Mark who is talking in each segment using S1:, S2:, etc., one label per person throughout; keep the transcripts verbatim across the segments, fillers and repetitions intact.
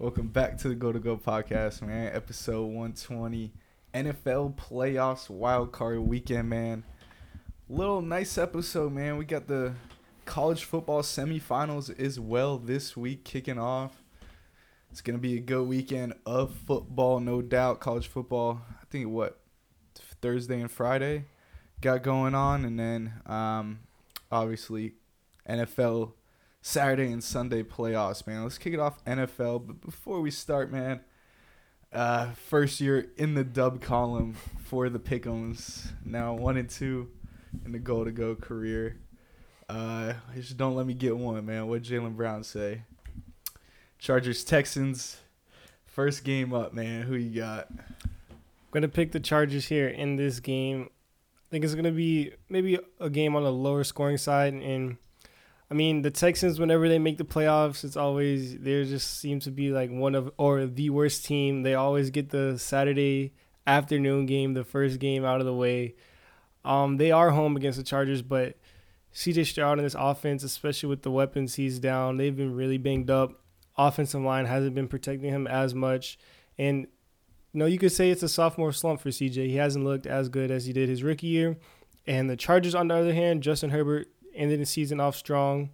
S1: Welcome back to the Go to Go podcast, man. Episode one twenty, N F L playoffs, wild card weekend, man. Little nice episode, man. We got the college football semifinals as well this week kicking off. It's gonna be a good weekend of football, no doubt. College football, I think what Thursday and Friday got going on, and then um, obviously N F L. Saturday and Sunday playoffs, man. Let's kick it off N F L. But before we start, man, uh, first year in the dub column for the Pick'ems. Now one and two in the Go to Go career. Uh, just don't let me get one, man. What did Jaylen Brown say? Chargers Texans. First game up, man. Who you got?
S2: I'm gonna pick the Chargers here in this game. I think it's gonna be maybe a game on the lower scoring side, and I mean, the Texans, whenever they make the playoffs, it's always, they just seem to be like one of, or the worst team. They always get the Saturday afternoon game, the first game out of the way. Um, they are home against the Chargers, but C J Stroud in this offense, especially with the weapons he's down, they've been really banged up. Offensive line hasn't been protecting him as much. And, you know, you could say it's a sophomore slump for C J. He hasn't looked as good as he did his rookie year. And the Chargers, on the other hand, Justin Herbert, ended the season off strong.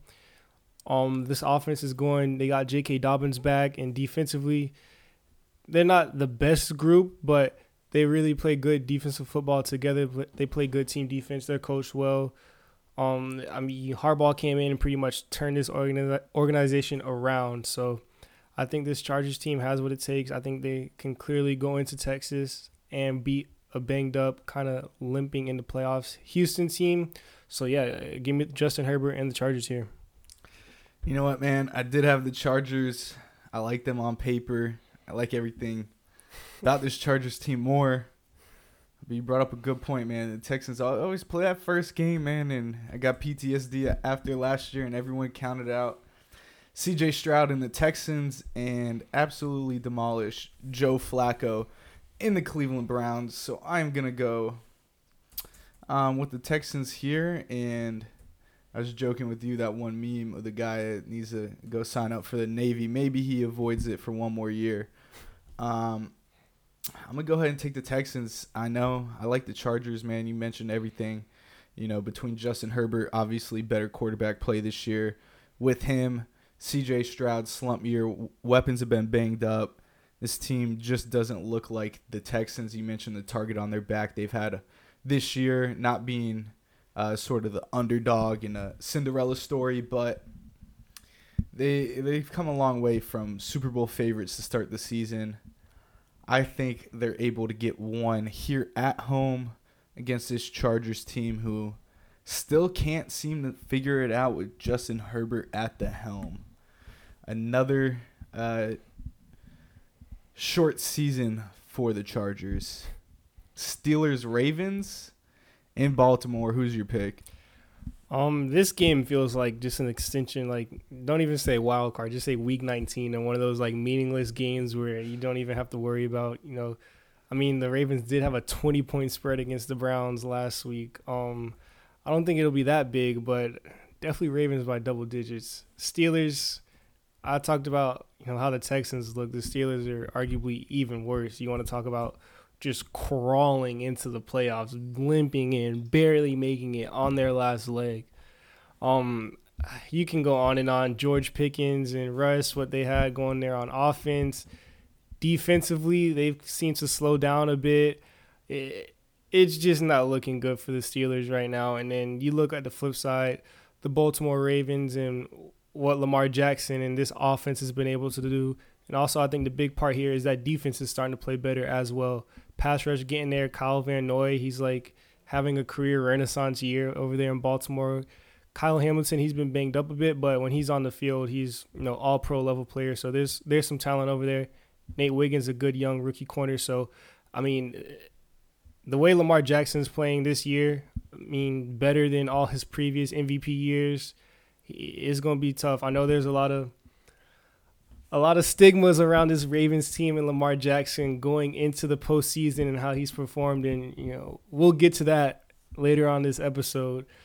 S2: Um, this offense is going. They got J K. Dobbins back, and defensively, they're not the best group, but they really play good defensive football together. They play good team defense. They're coached well. Um, I mean, Harbaugh came in and pretty much turned this organi- organization around. So I think this Chargers team has what it takes. I think they can clearly go into Texas and beat a banged up, kind of limping in the playoffs Houston team. So, yeah, give me Justin Herbert and the Chargers here.
S1: You know what, man? I did have the Chargers. I like them on paper. I like everything about this Chargers team more. But you brought up a good point, man. The Texans always play that first game, man, and I got P T S D after last year, and everyone counted out C J Stroud and the Texans and absolutely demolished Joe Flacco in the Cleveland Browns. So I'm going to go Um, with the Texans here, and I was joking with you that one meme of the guy that needs to go sign up for the Navy. Maybe he avoids it for one more year. Um, I'm going to go ahead and take the Texans. I know. I like the Chargers, man. You mentioned everything, you know, between Justin Herbert, obviously better quarterback play this year. With him, C J Stroud slump year. Weapons have been banged up. This team just doesn't look like the Texans. You mentioned the target on their back. They've had a this year, not being uh, sort of the underdog in a Cinderella story, but they, they've come a long way from Super Bowl favorites to start the season. I think they're able to get one here at home against this Chargers team who still can't seem to figure it out with Justin Herbert at the helm. Another uh, short season for the Chargers. Steelers Ravens in Baltimore. Who's your pick?
S2: Um, this game feels like just an extension. Like, don't even say wild card, just say week nineteen, and one of those like meaningless games where you don't even have to worry about. You know, I mean, the Ravens did have a twenty point spread against the Browns last week. Um, I don't think it'll be that big, but definitely Ravens by double digits. Steelers. I talked about you know how the Texans look. The Steelers are arguably even worse. You want to talk about just crawling into the playoffs, limping in, barely making it on their last leg. Um, you can go on and on. George Pickens and Russ, what they had going there on offense. Defensively, they've seemed to slow down a bit. It, it's just not looking good for the Steelers right now. And then you look at the flip side, the Baltimore Ravens and what Lamar Jackson and this offense has been able to do. And also, I think the big part here is that defense is starting to play better as well. Pass rush getting there. Kyle Van Noy, he's like having a career renaissance year over there in Baltimore. Kyle Hamilton, he's been banged up a bit, but when he's on the field, he's you know all pro level player. So there's there's some talent over there. Nate Wiggins, a good young rookie corner. So I mean, the way Lamar Jackson's playing this year, I mean, better than all his previous M V P years. It's going to be tough. I know there's a lot of a lot of stigmas around this Ravens team and Lamar Jackson going into the postseason and how he's performed. And, you know, we'll get to that later on this episode.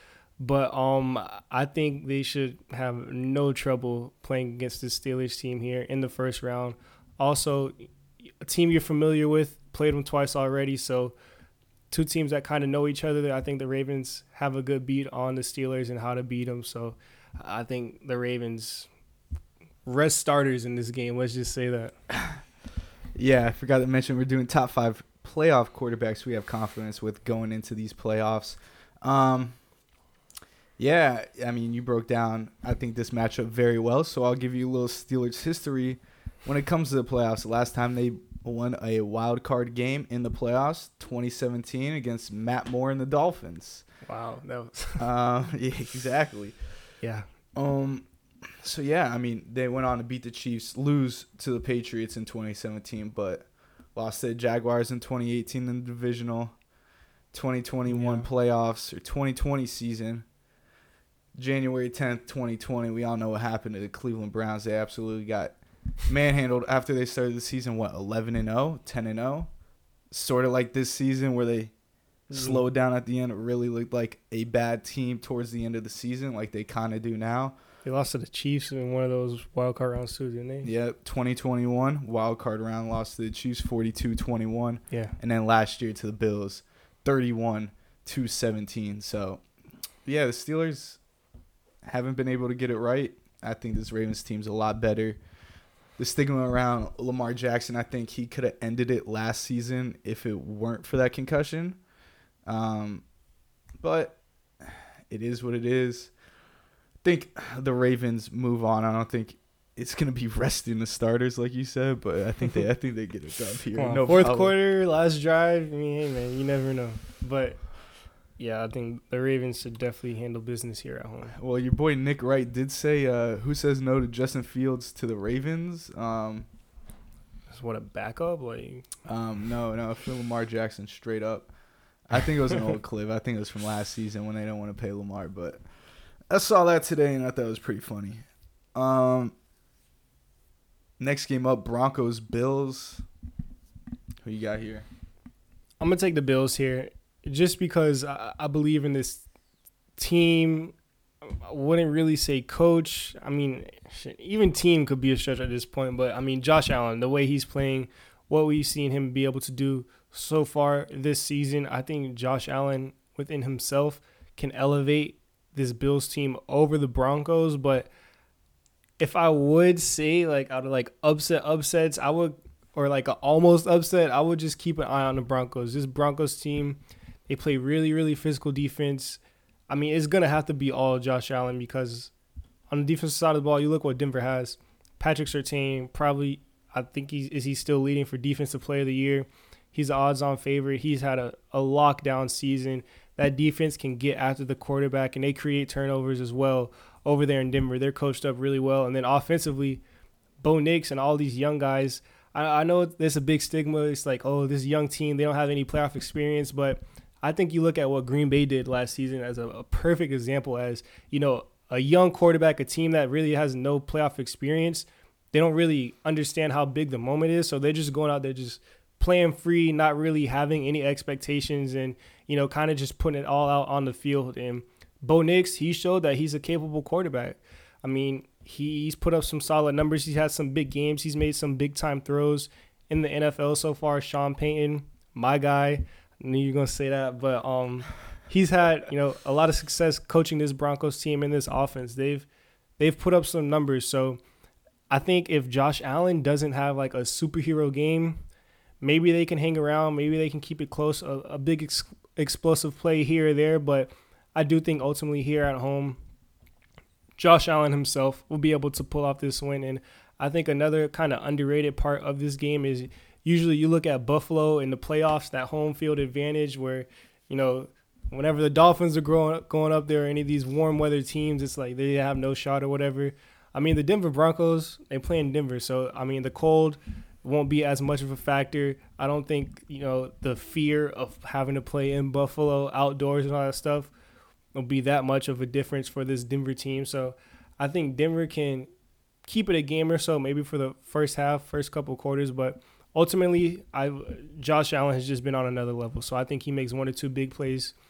S2: But um, I think they should have no trouble playing against the Steelers team here in the first round. Also, a team you're familiar with, played them twice already, so two teams that kind of know each other. I think the Ravens have a good beat on the Steelers and how to beat them. So I think the Ravens rest starters in this game. Let's just say that.
S1: Yeah, I forgot to mention we're doing top five playoff quarterbacks we have confidence with going into these playoffs. Um, yeah, I mean, you broke down, I think, this matchup very well, so I'll give you a little Steelers history. When it comes to the playoffs, the last time they won a wild card game in the playoffs, twenty seventeen, against Matt Moore and the Dolphins.
S2: Wow, that was
S1: uh, yeah, exactly.
S2: Yeah.
S1: Um. So yeah, I mean, they went on to beat the Chiefs, lose to the Patriots in twenty seventeen, but lost to the Jaguars in twenty eighteen in the divisional, twenty twenty-one yeah. playoffs or twenty twenty season. January tenth, twenty twenty, we all know what happened to the Cleveland Browns. They absolutely got manhandled after they started the season, what, eleven and oh, ten and oh? Sort of like this season where they mm-hmm. slowed down at the end. It really looked like a bad team towards the end of the season, like they kind of do now.
S2: They lost to the Chiefs in one of those wild card rounds too, didn't they?
S1: Yeah, twenty twenty-one wild card round, lost to the Chiefs forty-two twenty-one.
S2: Yeah.
S1: And then last year to the Bills, thirty-one to seventeen. So, yeah, the Steelers haven't been able to get it right. I think this Ravens team's a lot better. The stigma around Lamar Jackson, I think he could have ended it last season if it weren't for that concussion. Um, but it is what it is. I think the Ravens move on. I don't think it's gonna be resting the starters like you said, but I think they I think they get it done here.
S2: On,
S1: no
S2: fourth
S1: problem.
S2: quarter, last drive. I mean, hey man, you never know. But yeah, I think the Ravens should definitely handle business here at home.
S1: Well, your boy Nick Wright did say, uh, "Who says no to Justin Fields to the Ravens?" Um,
S2: That's what a backup like.
S1: Um, no, no, for Lamar Jackson straight up. I think it was an old clip. I think it was from last season when they don't want to pay Lamar, but I saw that today and I thought it was pretty funny. Um, next game up, Broncos Bills. Who you got here?
S2: I'm gonna take the Bills here. Just because I, I believe in this team. I wouldn't really say coach. I mean, even team could be a stretch at this point. But, I mean, Josh Allen, the way he's playing, what we've seen him be able to do so far this season, I think Josh Allen within himself can elevate this Bills team over the Broncos. But if I would say, like, out of, like, upset upsets, I would, or, like, an almost upset, I would just keep an eye on the Broncos. This Broncos team, they play really, really physical defense. I mean, it's going to have to be all Josh Allen because on the defensive side of the ball, you look what Denver has. Patrick Surtain, probably, I think he is he still leading for Defensive Player of the Year. He's the odds-on favorite. He's had a, a lockdown season. That defense can get after the quarterback, and they create turnovers as well over there in Denver. They're coached up really well. And then offensively, Bo Nix and all these young guys, I, I know there's a big stigma. It's like, oh, this young team, they don't have any playoff experience, but I think you look at what Green Bay did last season as a, a perfect example as, you know, a young quarterback, a team that really has no playoff experience. They don't really understand how big the moment is, so they're just going out there just playing free, not really having any expectations and, you know, kind of just putting it all out on the field. And Bo Nix, he showed that he's a capable quarterback. I mean, he's put up some solid numbers. He's had some big games. He's made some big-time throws in the N F L so far. Sean Payton, my guy. I knew you were going to say that, but um, he's had, you know, a lot of success coaching this Broncos team and this offense. They've they've put up some numbers. So I think if Josh Allen doesn't have like a superhero game, maybe they can hang around. Maybe they can keep it close, a, a big ex- explosive play here or there. But I do think ultimately here at home, Josh Allen himself will be able to pull off this win. And I think another kind of underrated part of this game is usually you look at Buffalo in the playoffs, that home field advantage where, you know, whenever the Dolphins are growing, going up there, any of these warm weather teams, it's like they have no shot or whatever. I mean, the Denver Broncos, they play in Denver. So, I mean, the cold won't be as much of a factor. I don't think, you know, the fear of having to play in Buffalo outdoors and all that stuff will be that much of a difference for this Denver team. So I think Denver can keep it a game or so, maybe for the first half, first couple quarters, but ultimately, I Josh Allen has just been on another level. So I think he makes one or two big plays,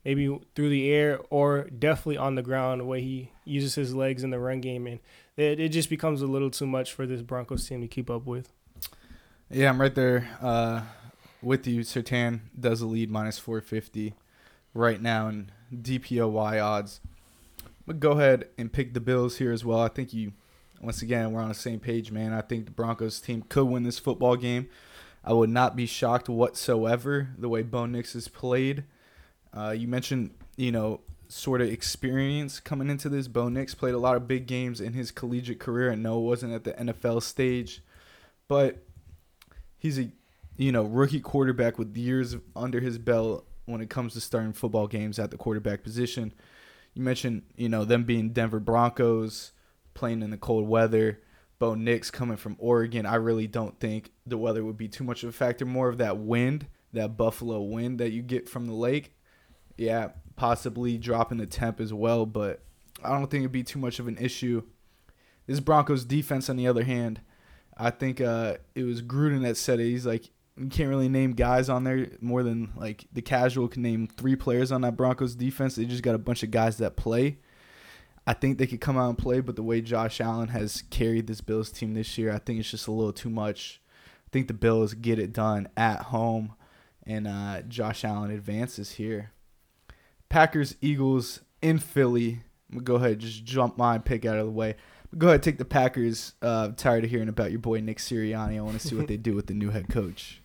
S2: maybe through the air or definitely on the ground, the way he uses his legs in the run game. And it, it just becomes a little too much for this Broncos team to keep up with.
S1: Yeah, I'm right there uh, with you. Surtain does a lead minus four fifty right now in D P O Y odds. But go ahead and pick the Bills here as well. I think you, once again, we're on the same page, man. I think the Broncos team could win this football game. I would not be shocked whatsoever the way Bo Nix has played. Uh, you mentioned, you know, sort of experience coming into this. Bo Nix played a lot of big games in his collegiate career, and no, it wasn't at the N F L stage. But he's a, you know, rookie quarterback with years under his belt when it comes to starting football games at the quarterback position. You mentioned, you know, them being Denver Broncos, playing in the cold weather. Bo Nix coming from Oregon. I really don't think the weather would be too much of a factor. More of that wind, that Buffalo wind that you get from the lake. Yeah, possibly dropping the temp as well, but I don't think it'd be too much of an issue. This Broncos defense, on the other hand, I think uh, it was Gruden that said it. He's like, you can't really name guys on there more than like the casual can name three players on that Broncos defense. They just got a bunch of guys that play. I think they could come out and play, but the way Josh Allen has carried this Bills team this year, I think it's just a little too much. I think the Bills get it done at home, and uh, Josh Allen advances here. Packers, Eagles in Philly. I'm going to go ahead and just jump my pick out of the way. Go ahead and take the Packers. Uh, I'm tired of hearing about your boy Nick Sirianni. I want to see what they do with the new head coach.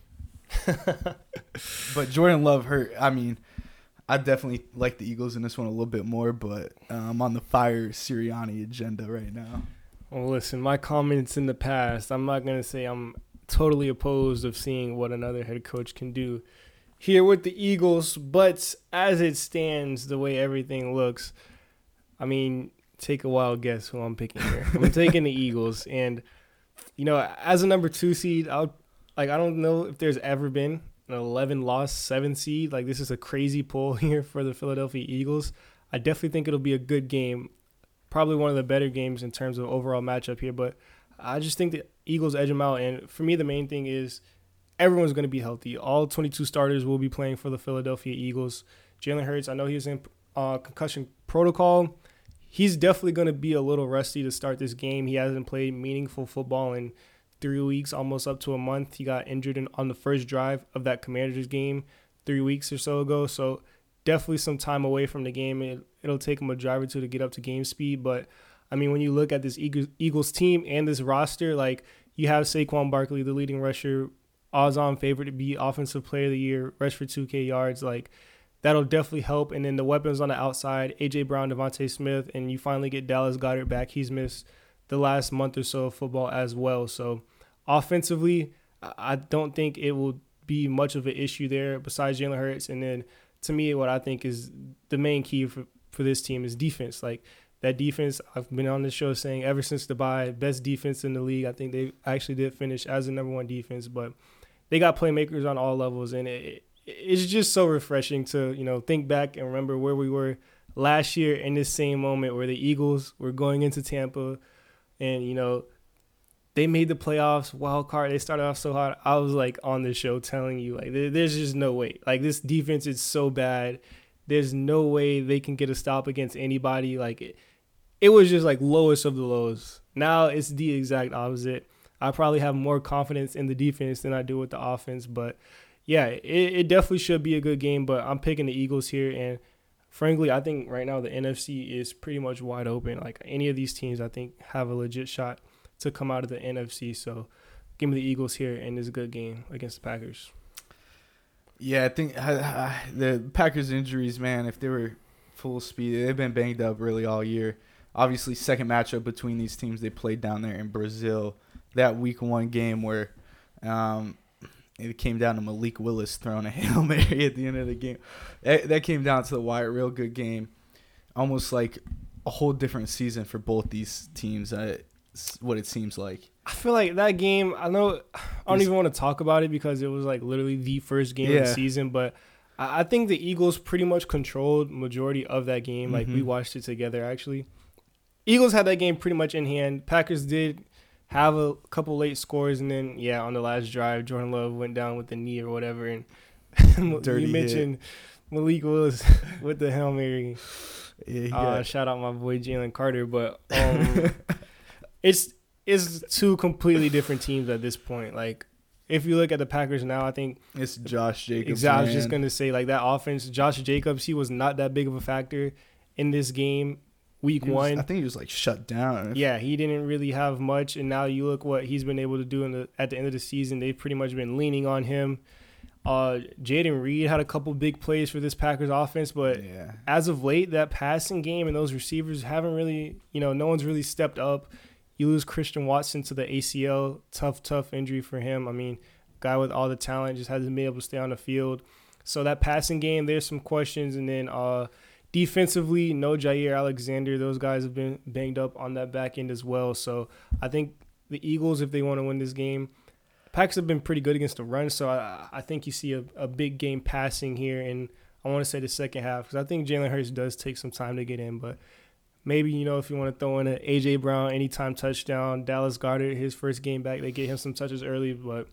S1: But Jordan Love hurt. I mean, I definitely like the Eagles in this one a little bit more, but uh, I'm on the fire Sirianni agenda right now.
S2: Well, listen, my comments in the past, I'm not going to say I'm totally opposed of seeing what another head coach can do here with the Eagles, but as it stands, the way everything looks, I mean, take a wild guess who I'm picking here. I'm taking the Eagles, and, you know, as a number two seed, I'll, like, I don't know if there's ever been an eleven-loss, seven seed. Like, this is a crazy pull here for the Philadelphia Eagles. I definitely think it'll be a good game, probably one of the better games in terms of overall matchup here, but I just think the Eagles edge them out, and for me, the main thing is everyone's going to be healthy. All twenty-two starters will be playing for the Philadelphia Eagles. Jalen Hurts, I know he was in uh, concussion protocol. He's definitely going to be a little rusty to start this game. He hasn't played meaningful football in three weeks, almost up to a month. He got injured in, on the first drive of that Commanders game three weeks or so ago. So definitely some time away from the game. It, it'll take him a drive or two to get up to game speed. But, I mean, when you look at this Eagles, Eagles team and this roster, like, you have Saquon Barkley, the leading rusher, odds-on favorite to be Offensive Player of the Year, rush for two K yards. Like, that'll definitely help. And then the weapons on the outside, A J. Brown, Devontae Smith, and you finally get Dallas Goedert back. He's missed the last month or so of football as well. So offensively, I don't think it will be much of an issue there besides Jalen Hurts. And then to me, what I think is the main key for, for this team is defense. Like, that defense, I've been on this show saying ever since the bye, best defense in the league. I think they actually did finish as the number one defense, but they got playmakers on all levels, and it, it's just so refreshing to, you know, think back and remember where we were last year in this same moment where the Eagles were going into Tampa and, you know, they made the playoffs, wild card. They started off so hot. I was, like, on the show telling you, like, there, there's just no way. Like, this defense is so bad. There's no way they can get a stop against anybody. Like, it, it was just, like, lowest of the lows. Now it's the exact opposite. I probably have more confidence in the defense than I do with the offense. But, yeah, it, it definitely should be a good game. But I'm picking the Eagles here. And, frankly, I think right now the N F C is pretty much wide open. Like, any of these teams, I think, have a legit shot to come out of the N F C. So give me the Eagles here, and it's a good game against the Packers.
S1: Yeah, I think uh, the Packers' injuries, man, if they were full speed, they've been banged up really all year. Obviously, second matchup between these teams, they played down there in Brazil. That week one game where um, it came down to Malik Willis throwing a Hail Mary at the end of the game. That, that came down to the wire, real good game. Almost like a whole different season for both these teams. Uh, what it seems like.
S2: I feel like that game, I know I don't even want to talk about it because it was like literally the first game
S1: yeah.
S2: of the season, but I think the Eagles pretty much controlled majority of that game. Like, mm-hmm. we watched it together, actually. Eagles had that game pretty much in hand. Packers did have a couple late scores, and then, yeah, on the last drive, Jordan Love went down with the knee or whatever. And
S1: Dirty
S2: you mentioned
S1: hit.
S2: Malik Willis with the Hail Mary.
S1: Yeah, he
S2: Uh,
S1: got-
S2: shout out my boy Jalen Carter, but um, it's it's two completely different teams at this point. Like, if you look at the Packers now, I think
S1: it's Josh Jacobs.
S2: exactly. I was just
S1: man.
S2: gonna say like that offense. Josh Jacobs, he was not that big of a factor in this game. Week
S1: He was-
S2: one,
S1: I think he was like shut down.
S2: yeah, he didn't really have much, and now you look what he's been able to do in the at the end of the season. They've pretty much been leaning on him. Uh, Jaden Reed had a couple big plays for this Packers offense, but
S1: yeah.
S2: as of late, that passing game and those receivers haven't really, you know, no one's really stepped up. You lose Christian Watson to the A C L, tough, tough injury for him. I mean, guy with all the talent just hasn't been able to stay on the field. So that passing game, there's some questions, and then uh, defensively, no Jair Alexander. Those guys have been banged up on that back end as well. So I think the Eagles, if they want to win this game, Packers have been pretty good against the run, so I, I think you see a, a big game passing here, and I want to say the second half because I think Jalen Hurts does take some time to get in, but maybe, you know, if you want to throw in an A J. Brown anytime touchdown, Dallas Goedert, his first game back, they get him some touches early, but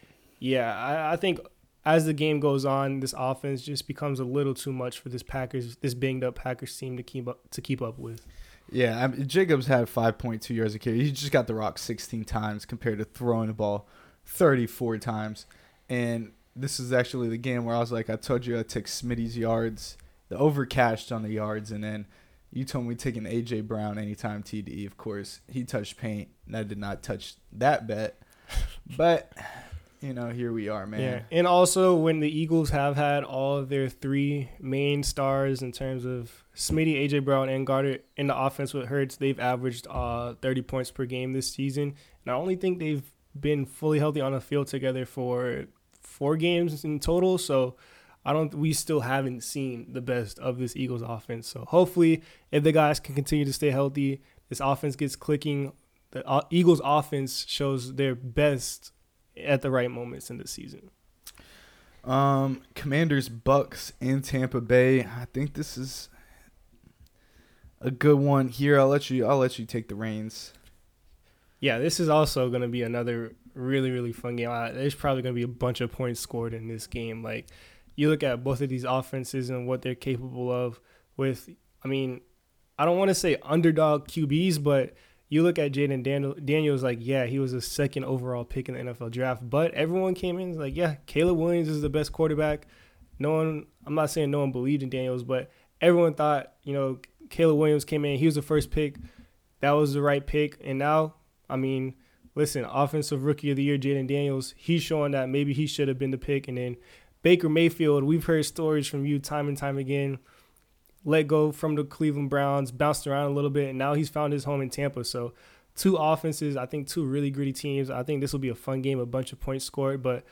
S2: yeah, I, I think as the game goes on, this offense just becomes a little too much for this Packers, this banged up Packers team to keep up to keep up with.
S1: Yeah, I mean, Jacobs had five point two yards a carry. He just got the rock sixteen times compared to throwing the ball thirty-four times. And this is actually the game where I was like, I told you I'd take Smitty's yards, the overcashed on the yards, and then you told me taking A J. Brown anytime T D. Of course, he touched paint, and I did not touch that bet. But, you know, here we are, man.
S2: Yeah, and also when the Eagles have had all of their three main stars in terms of Smitty, A J. Brown, and Goddard in the offense with Hurts, they've averaged uh, thirty points per game this season. And I only think they've been fully healthy on the field together for four games in total. So I don't. We still haven't seen the best of this Eagles offense. So hopefully, if the guys can continue to stay healthy, this offense gets clicking. The uh, Eagles offense shows their best at the right moments in the season.
S1: Um, Commanders, Bucks in Tampa Bay. I think this is a good one here. I'll let you. I'll let you take the reins.
S2: Yeah, this is also going to be another really, really fun game. Uh, There's probably going to be a bunch of points scored in this game. Like, you look at both of these offenses and what they're capable of with, I mean, I don't want to say underdog Q Bs, but you look at Jaden Daniel, Daniels, like, yeah, he was a second overall pick in the N F L draft, but everyone came in like, yeah, Caleb Williams is the best quarterback. No one, I'm not saying no one believed in Daniels, but everyone thought, you know, Caleb Williams came in, he was the first pick. That was the right pick. And now, I mean, listen, Offensive Rookie of the Year, Jaden Daniels, he's showing that maybe he should have been the pick. And then Baker Mayfield, we've heard stories from you time and time again, let go from the Cleveland Browns, bounced around a little bit, and now he's found his home in Tampa. So two offenses, I think two really gritty teams. I think this will be a fun game, a bunch of points scored. But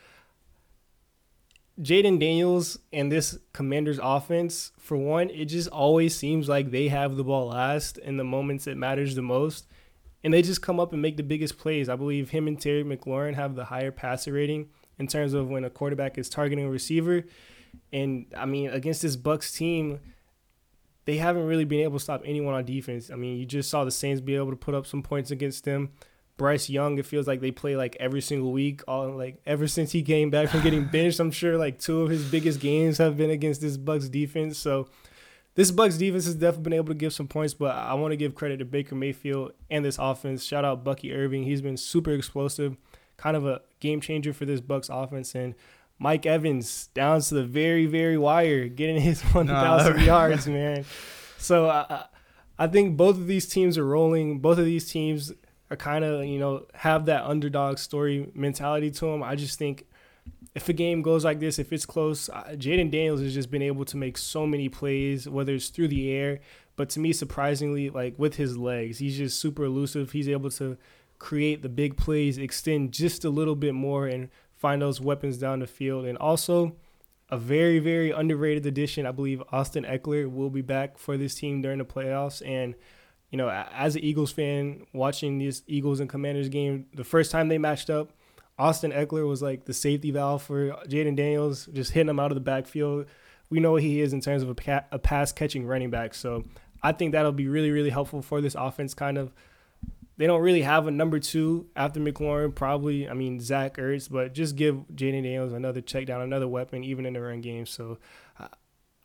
S2: Jaden Daniels and this Commanders offense, for one, it just always seems like they have the ball last in the moments it matters the most. And they just come up and make the biggest plays. I believe him and Terry McLaurin have the higher passer rating in terms of when a quarterback is targeting a receiver. And, I mean, against this Bucs team, they haven't really been able to stop anyone on defense. I mean, you just saw the Saints be able to put up some points against them. Bryce Young, it feels like they play like every single week, all like ever since he came back from getting benched. I'm sure like two of his biggest games have been against this Bucs defense. So this Bucs defense has definitely been able to give some points, but I want to give credit to Baker Mayfield and this offense. Shout out Bucky Irving. He's been super explosive, kind of a game changer for this Bucs offense. And Mike Evans down to the very, very wire, getting his one thousand nah, yards, man. So I, I think both of these teams are rolling. Both of these teams are kind of, you know, have that underdog story mentality to them. I just think if a game goes like this, if it's close, uh, Jaden Daniels has just been able to make so many plays, whether it's through the air, but to me, surprisingly, like with his legs, he's just super elusive. He's able to create the big plays, extend just a little bit more, and find those weapons down the field. And also, a very, very underrated addition, I believe Austin Eckler will be back for this team during the playoffs. And, you know, as an Eagles fan, watching this Eagles and Commanders game, the first time they matched up, Austin Eckler was like the safety valve for Jaden Daniels, just hitting him out of the backfield. We know what he is in terms of a, pa- a pass-catching running back. So I think that'll be really, really helpful for this offense. Kind of, they don't really have a number two after McLaurin, probably, I mean, Zach Ertz, but just give Jaden Daniels another check down, another weapon, even in the run game. So uh,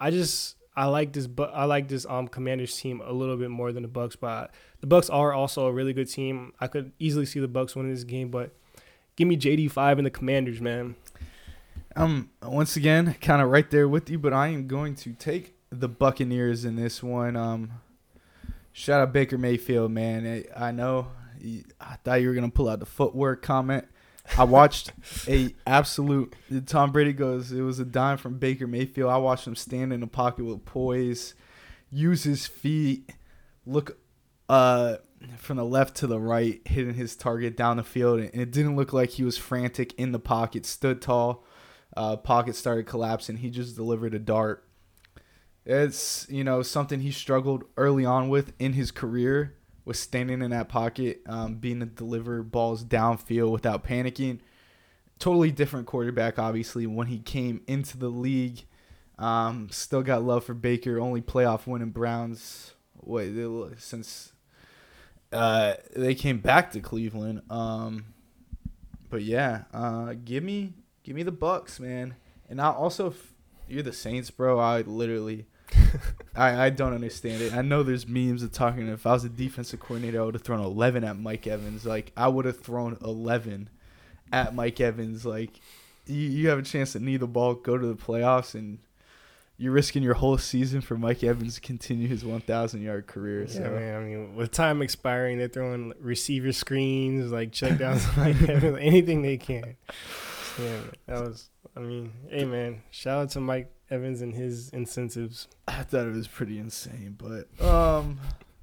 S2: I just I like this, but I like this um Commanders team a little bit more than the Bucks. But the Bucks are also a really good team. I could easily see the Bucks winning this game, but give me J D five and the Commanders, man.
S1: Um, once again, kind of right there with you, but I am going to take the Buccaneers in this one. Um, shout out Baker Mayfield, man. I, I know he, I thought you were gonna pull out the footwork comment. I watched a absolute Tom Brady goes, it was a dime from Baker Mayfield. I watched him stand in the pocket with poise, use his feet, look uh from the left to the right, hitting his target down the field, and it didn't look like he was frantic in the pocket. Stood tall, uh, pocket started collapsing. He just delivered a dart. It's, you know, something he struggled early on with in his career, was standing in that pocket, um, being to deliver balls downfield without panicking. Totally different quarterback, obviously, when he came into the league. Um, still got love for Baker. Only playoff winning Browns wait, since uh, they came back to Cleveland. Um, but yeah, uh, give me give me the Bucks, man. And I also, if you're the Saints, bro, I literally. I, I don't understand it. I know there's memes of talking. If I was a defensive coordinator, I would have thrown eleven at Mike Evans. Like, I would have thrown eleven at Mike Evans. Like, you, you have a chance to knee the ball, go to the playoffs, and you're risking your whole season for Mike Evans to continue his one thousand yard career.
S2: Yeah,
S1: so.
S2: man. I mean, with time expiring, they're throwing receiver screens, like check downs, like anything they can. Yeah, man, that was. I mean, hey, man. Shout out to Mike Evans and his incentives.
S1: I thought it was pretty insane, but um,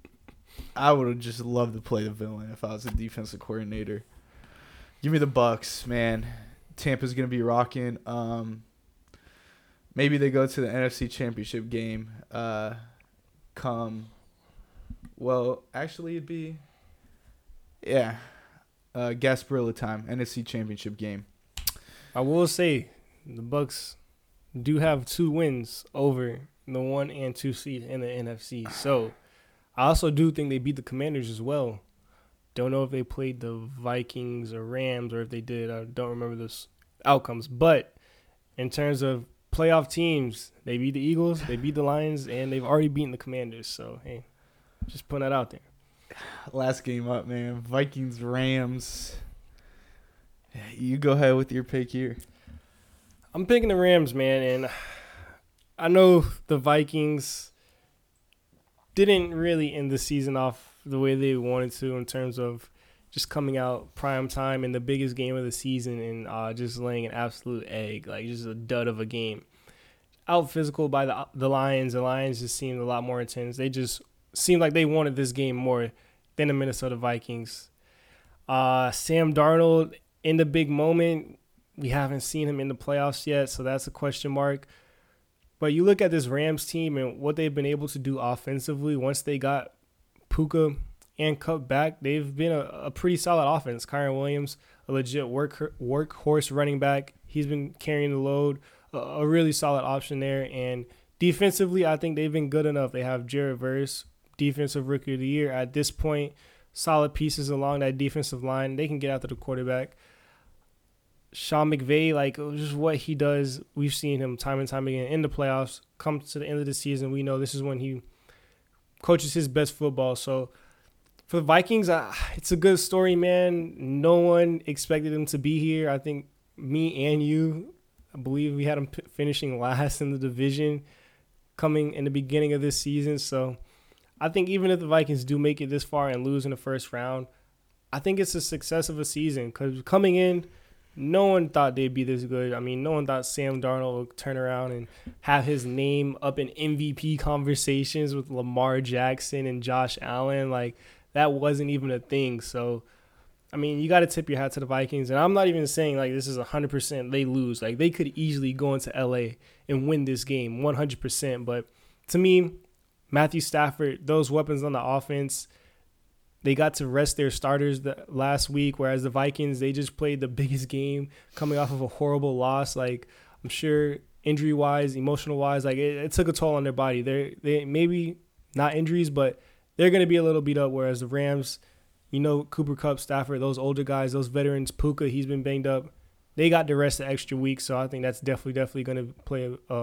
S1: I would have just loved to play the villain if I was a defensive coordinator. Give me the Bucks, man. Tampa's gonna be rocking. Um, maybe they go to the N F C Championship game. Uh, come, well, actually, it'd be, yeah, uh, Gasparilla time, N F C Championship game.
S2: I will say, the Bucks do have two wins over the one and two seed in the N F C. So I also do think they beat the Commanders as well. Don't know if they played the Vikings or Rams, or if they did. I don't remember those outcomes. But in terms of playoff teams, they beat the Eagles, they beat the Lions, and they've already beaten the Commanders. So, hey, just putting that out there.
S1: Last game up, man. Vikings, Rams. You go ahead with your pick here.
S2: I'm picking the Rams, man, and I know the Vikings didn't really end the season off the way they wanted to in terms of just coming out prime time in the biggest game of the season and uh, just laying an absolute egg, like just a dud of a game. Out physical by the the Lions. The Lions just seemed a lot more intense. They just seemed like they wanted this game more than the Minnesota Vikings. Uh, Sam Darnold in the big moment. We haven't seen him in the playoffs yet, so that's a question mark. But you look at this Rams team and what they've been able to do offensively once they got Puka and Kupp back. They've been a, a pretty solid offense. Kyren Williams, a legit work workhorse running back. He's been carrying the load, a, a really solid option there. And defensively, I think they've been good enough. They have Jared Verse, Defensive Rookie of the Year. At this point, solid pieces along that defensive line. They can get after the quarterback. Sean McVay, like just what he does, we've seen him time and time again in the playoffs. Come to the end of the season, we know this is when he coaches his best football. So for the Vikings, uh, it's a good story, man. No one expected him to be here. I think me and you, I believe we had him p- finishing last in the division coming in the beginning of this season. So I think even if the Vikings do make it this far and lose in the first round, I think it's a success of a season because coming in, no one thought they'd be this good. I mean, no one thought Sam Darnold would turn around and have his name up in M V P conversations with Lamar Jackson and Josh Allen. Like, that wasn't even a thing. So, I mean, you got to tip your hat to the Vikings. And I'm not even saying, like, this is one hundred percent they lose. Like, they could easily go into L A and win this game one hundred percent. But to me, Matthew Stafford, those weapons on the offense, they got to rest their starters the, last week, whereas the Vikings, they just played the biggest game coming off of a horrible loss. Like, I'm sure injury-wise, emotional-wise, like it, it took a toll on their body. They're they maybe not injuries, but they're going to be a little beat up, whereas the Rams, you know, Cooper Kupp, Stafford, those older guys, those veterans, Puka, he's been banged up. They got to rest the extra week, so I think that's definitely, definitely going to play a,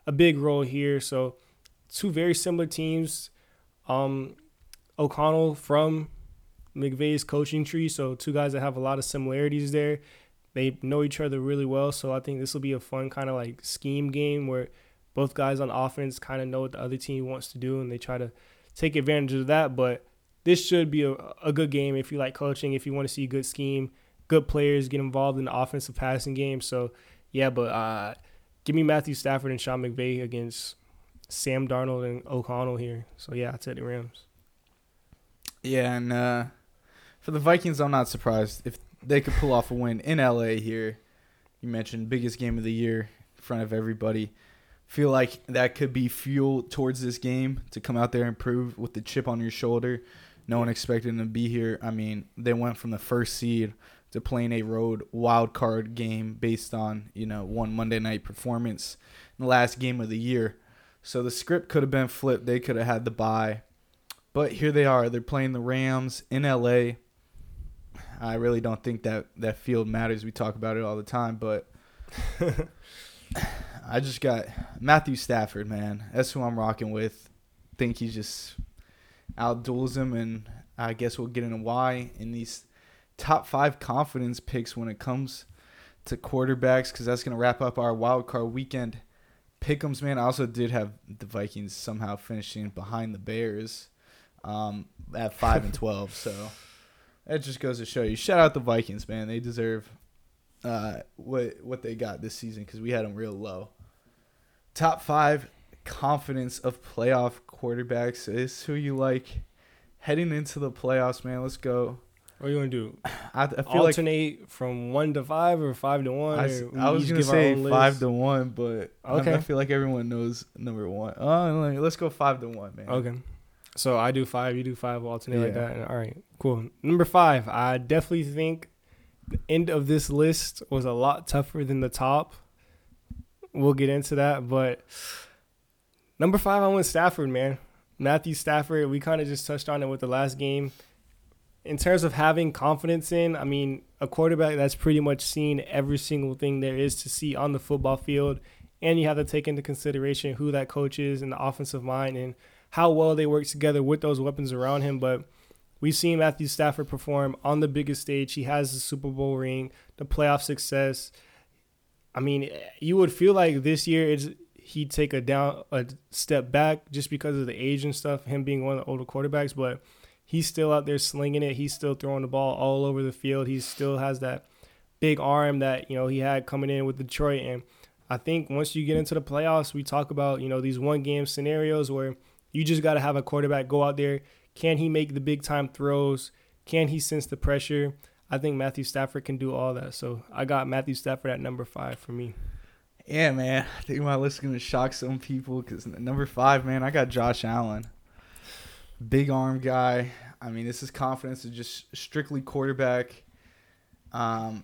S2: a big role here. So two very similar teams. Um, O'Connell from McVay's coaching tree, so two guys that have a lot of similarities there. They know each other really well, so I think this will be a fun kind of like scheme game where both guys on offense kind of know what the other team wants to do, and they try to take advantage of that. But this should be a, a good game if you like coaching, if you want to see good scheme, good players get involved in the offensive passing game. So, yeah, but uh, give me Matthew Stafford and Sean McVay against Sam Darnold and O'Connell here. So, yeah, I take the Rams.
S1: Yeah, and uh, for the Vikings, I'm not surprised if they could pull off a win in L A here. You mentioned biggest game of the year in front of everybody. Feel like that could be fuel towards this game to come out there and prove with the chip on your shoulder. No one expected them to be here. I mean, they went from the first seed to playing a road wild card game based on, you know, one Monday night performance in the last game of the year. So the script could have been flipped. They could have had the bye. But here they are. They're playing the Rams in L A. I really don't think that that field matters. We talk about it all the time, but I just got Matthew Stafford, man. That's who I'm rocking with. Think he just outduels him, and I guess we'll get into why in these top five confidence picks when it comes to quarterbacks, because that's going to wrap up our wild card weekend pick'ems, man. I also did have the Vikings somehow finishing behind the Bears um, at five and twelve, so that just goes to show you. Shout out the Vikings, man. They deserve uh, what what they got this season because we had them real low. Top five confidence of playoff quarterbacks is who you like heading into the playoffs, man. Let's go.
S2: What are you going to do?
S1: I, I feel
S2: Alternate like, from one to five or five to one?
S1: I, I was going to say five to one, but okay. I, I feel like everyone knows number one. Oh, let's go five to one, man.
S2: Okay. So I do five, you do five, we'll alternate
S1: yeah.
S2: like that. All right, cool. Number five, I definitely think the end of this list was a lot tougher than the top. We'll get into that, but number five, I went Stafford, man. Matthew Stafford, we kind of just touched on it with the last game. In terms of having confidence in, I mean, a quarterback that's pretty much seen every single thing there is to see on the football field, and you have to take into consideration who that coach is and the offensive mind and how well they work together with those weapons around him. But we've seen Matthew Stafford perform on the biggest stage. He has the Super Bowl ring, the playoff success. I mean, you would feel like this year it's, he'd take a down a step back just because of the age and stuff, him being one of the older quarterbacks, but he's still out there slinging it. He's still throwing the ball all over the field. He still has that big arm that, you know, he had coming in with Detroit. And I think once you get into the playoffs, we talk about, you know, these one-game scenarios where you just got to have a quarterback go out there. Can he make the big-time throws? Can he sense the pressure? I think Matthew Stafford can do all that. So I got Matthew Stafford at number five for me.
S1: Yeah, man. I think my list is going to shock some people because number five, man, I got Josh Allen. Big arm guy. I mean, this is confidence of just strictly quarterback. Um,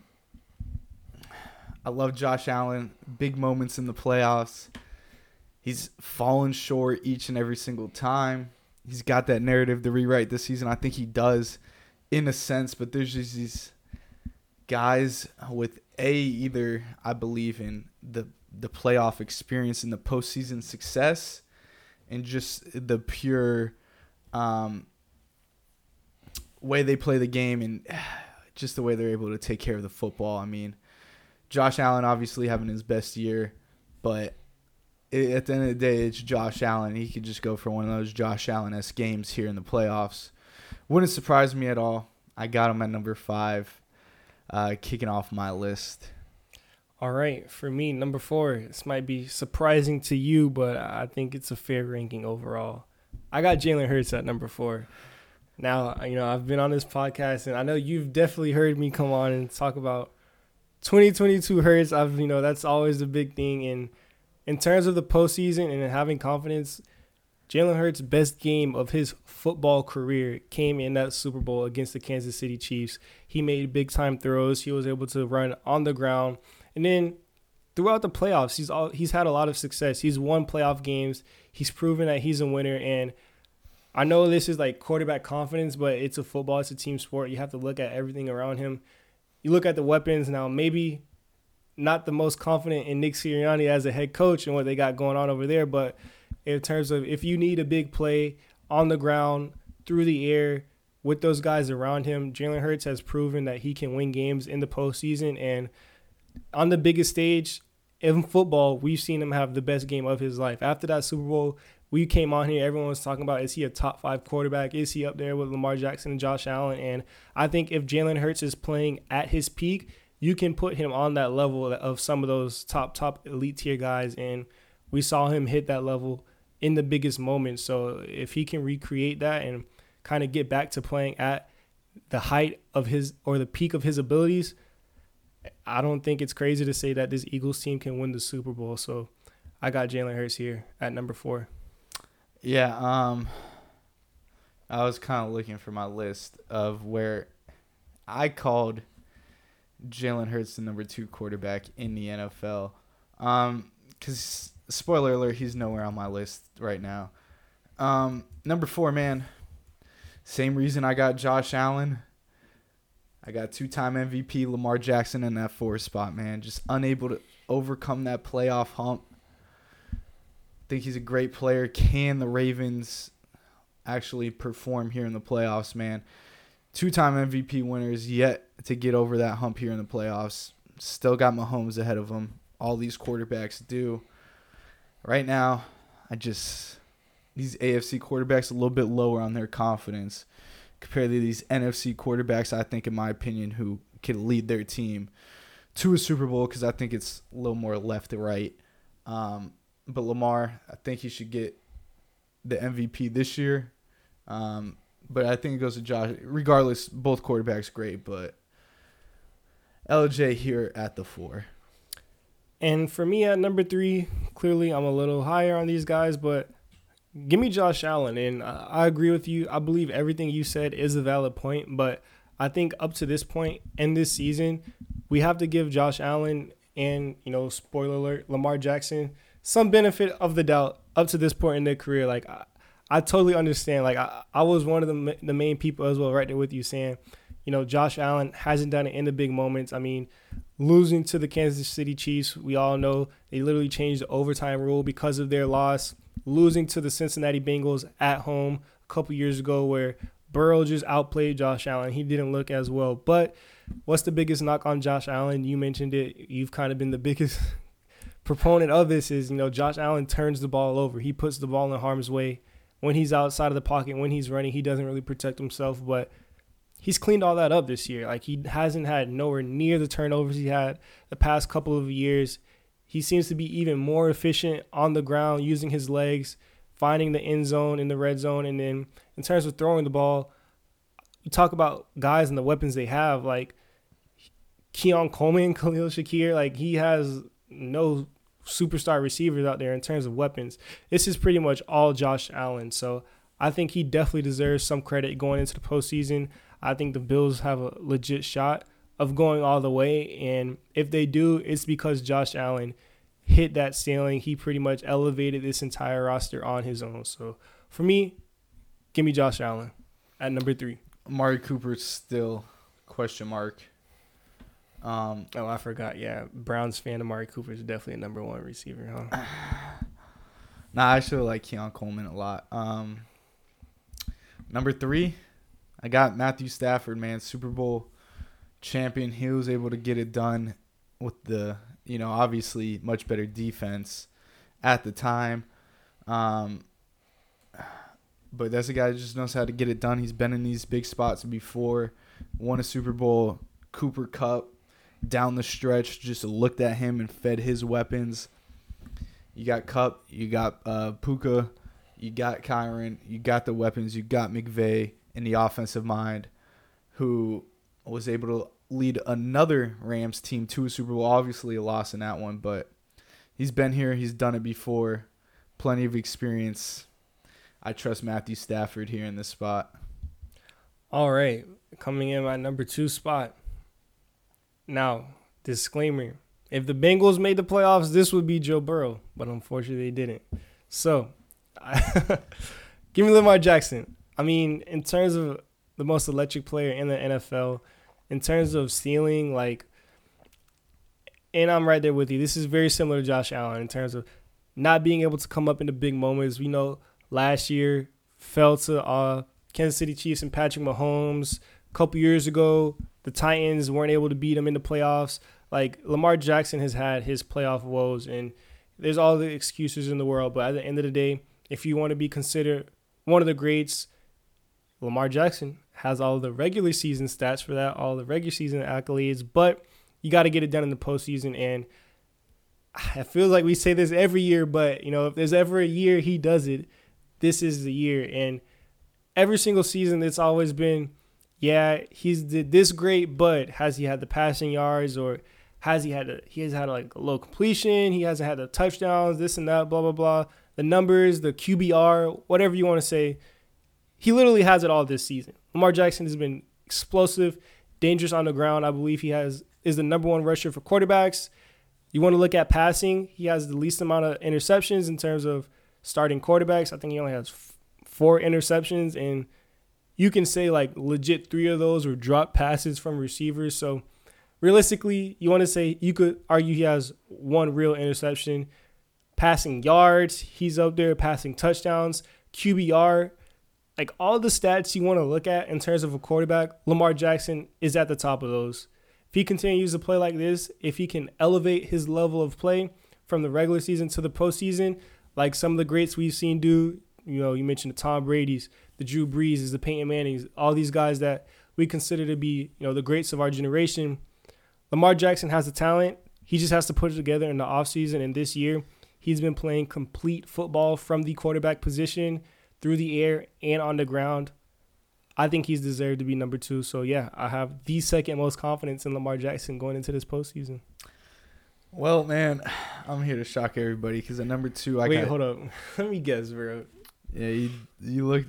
S1: I love Josh Allen. Big moments in the playoffs. He's fallen short each and every single time. He's got that narrative to rewrite this season. I think he does in a sense, but there's just these guys with a either I believe in the the playoff experience and the postseason success and just the pure um, way they play the game and just the way they're able to take care of the football. I mean, Josh Allen obviously having his best year, but it, at the end of the day, it's Josh Allen. He could just go for one of those Josh Allen-esque games here in the playoffs. Wouldn't surprise me at all. I got him at number five, uh, kicking off my list.
S2: All right, for me, number four, this might be surprising to you, but I think it's a fair ranking overall. I got Jalen Hurts at number four. Now, you know, I've been on this podcast, and I know you've definitely heard me come on and talk about twenty twenty-two Hurts. I've, you know, that's always the big thing. And in terms of the postseason and having confidence, Jalen Hurts' best game of his football career came in that Super Bowl against the Kansas City Chiefs. He made big-time throws. He was able to run on the ground. And then throughout the playoffs, he's all, he's had a lot of success. He's won playoff games. He's proven that he's a winner. And I know this is like quarterback confidence, but it's a football. It's a team sport. You have to look at everything around him. You look at the weapons. Now, maybe not the most confident in Nick Sirianni as a head coach and what they got going on over there. But in terms of if you need a big play on the ground, through the air, with those guys around him, Jalen Hurts has proven that he can win games in the postseason. And on the biggest stage in football, we've seen him have the best game of his life. After that Super Bowl, we came on here, everyone was talking about, is he a top five quarterback? Is he up there with Lamar Jackson and Josh Allen? And I think if Jalen Hurts is playing at his peak, you can put him on that level of some of those top, top elite tier guys. And we saw him hit that level in the biggest moments. So if he can recreate that and kind of get back to playing at the height of his or the peak of his abilities, I don't think it's crazy to say that this Eagles team can win the Super Bowl. So I got Jalen Hurts here at number four.
S1: Yeah, um, I was kind of looking for my list of where I called Jalen Hurts the number two quarterback in the N F L. Um, because, spoiler alert, he's nowhere on my list right now. Um, number four, man, same reason I got Josh Allen. I got two-time M V P Lamar Jackson in that four spot, man. Just unable to overcome that playoff hump. Think he's a great player. Can the Ravens actually perform here in the playoffs, man? Two-time M V P winners yet to get over that hump here in the playoffs. Still got Mahomes ahead of them. All these quarterbacks do. Right now, I just these A F C quarterbacks a little bit lower on their confidence compared to these N F C quarterbacks, I think, in my opinion, who can lead their team to a Super Bowl because I think it's a little more left to right. Um, but Lamar, I think he should get the M V P this year. Um, but I think it goes to Josh. Regardless, both quarterbacks great, but L J here at the four.
S2: And for me at number three, clearly I'm a little higher on these guys, but give me Josh Allen. And I agree with you. I believe everything you said is a valid point, but I think up to this point in this season, we have to give Josh Allen and, you know, spoiler alert, Lamar Jackson, some benefit of the doubt up to this point in their career. Like, I, I totally understand. Like, I, I was one of the, the main people as well right there with you saying, you know, Josh Allen hasn't done it in the big moments. I mean, losing to the Kansas City Chiefs, we all know they literally changed the overtime rule because of their loss. Losing to the Cincinnati Bengals at home a couple years ago where Burrow just outplayed Josh Allen. He didn't look as well. But what's the biggest knock on Josh Allen? You mentioned it. You've kind of been the biggest proponent of this is, you know, Josh Allen turns the ball over. He puts the ball in harm's way. When he's outside of the pocket, when he's running, he doesn't really protect himself. But he's cleaned all that up this year. Like, he hasn't had nowhere near the turnovers he had the past couple of years. He seems to be even more efficient on the ground, using his legs, finding the end zone in the red zone. And then in terms of throwing the ball, you talk about guys and the weapons they have, like Keon Coleman, Khalil Shakir. Like, he has no superstar receivers out there in terms of weapons. This is pretty much all Josh Allen. So I think he definitely deserves some credit going into the postseason. I think the Bills have a legit shot of going all the way. And if they do, it's because Josh Allen hit that ceiling. He pretty much elevated this entire roster on his own. So for me, give me Josh Allen at number three.
S1: Amari Cooper's still question mark. Um,
S2: oh, I forgot. Yeah, Browns fan Amari Cooper is definitely a number one receiver, huh?
S1: Nah, I actually like Keon Coleman a lot. Um, number three, I got Matthew Stafford, man, Super Bowl champion. He was able to get it done with the, you know, obviously much better defense at the time. Um, but that's a guy that just knows how to get it done. He's been in these big spots before, won a Super Bowl, Cooper Cup down the stretch, just looked at him and fed his weapons. You got Cup, you got uh, Puka, you got Kyron, you got the weapons, you got McVay in the offensive mind, who was able to lead another Rams team to a Super Bowl. Obviously a loss in that one, but he's been here. He's done it before. Plenty of experience. I trust Matthew Stafford here in this spot.
S2: All right. Coming in my number two spot. Now, disclaimer. If the Bengals made the playoffs, this would be Joe Burrow, but unfortunately they didn't. So, give me Lamar Jackson. I mean, in terms of the most electric player in the N F L, in terms of ceiling, like, And I'm right there with you. This is very similar to Josh Allen in terms of not being able to come up in the big moments. We know last year fell to uh, Kansas City Chiefs and Patrick Mahomes. A couple years ago, the Titans weren't able to beat them in the playoffs. Like, Lamar Jackson has had his playoff woes, and there's all the excuses in the world. But at the end of the day, if you want to be considered one of the greats, Lamar Jackson has all the regular season stats for that, all the regular season accolades. But you got to get it done in the postseason, and I feel like we say this every year, but, you know, if there's ever a year he does it, this is the year. And every single season it's always been, yeah, he's did this great, but has he had the passing yards, or has he had a, he has had like a low completion, he hasn't had the touchdowns, this and that, blah, blah, blah. The numbers, the Q B R, whatever you want to say, he literally has it all this season. Lamar Jackson has been explosive, dangerous on the ground. I believe he has is the number one rusher for quarterbacks. You want to look at passing, he has the least amount of interceptions in terms of starting quarterbacks. I think he only has f- four interceptions, and you can say like legit three of those were drop passes from receivers. So realistically, you want to say you could argue he has one real interception. Passing yards, he's up there. Passing touchdowns, Q B R, like all the stats you want to look at in terms of a quarterback, Lamar Jackson is at the top of those. If he continues to play like this, if he can elevate his level of play from the regular season to the postseason, like some of the greats we've seen do, you know, you mentioned the Tom Brady's, the Drew Brees, the Peyton Mannings, all these guys that we consider to be, you know, the greats of our generation. Lamar Jackson has the talent. He just has to put it together in the offseason, and this year he's been playing complete football from the quarterback position through the air and on the ground. I think he's deserved to be number two. So, yeah, I have the second most confidence in Lamar Jackson going into this postseason.
S1: Well, man, I'm here to shock everybody because at number two, I
S2: Wait,
S1: got...
S2: hold up. Let me guess, bro.
S1: Yeah, you, you look...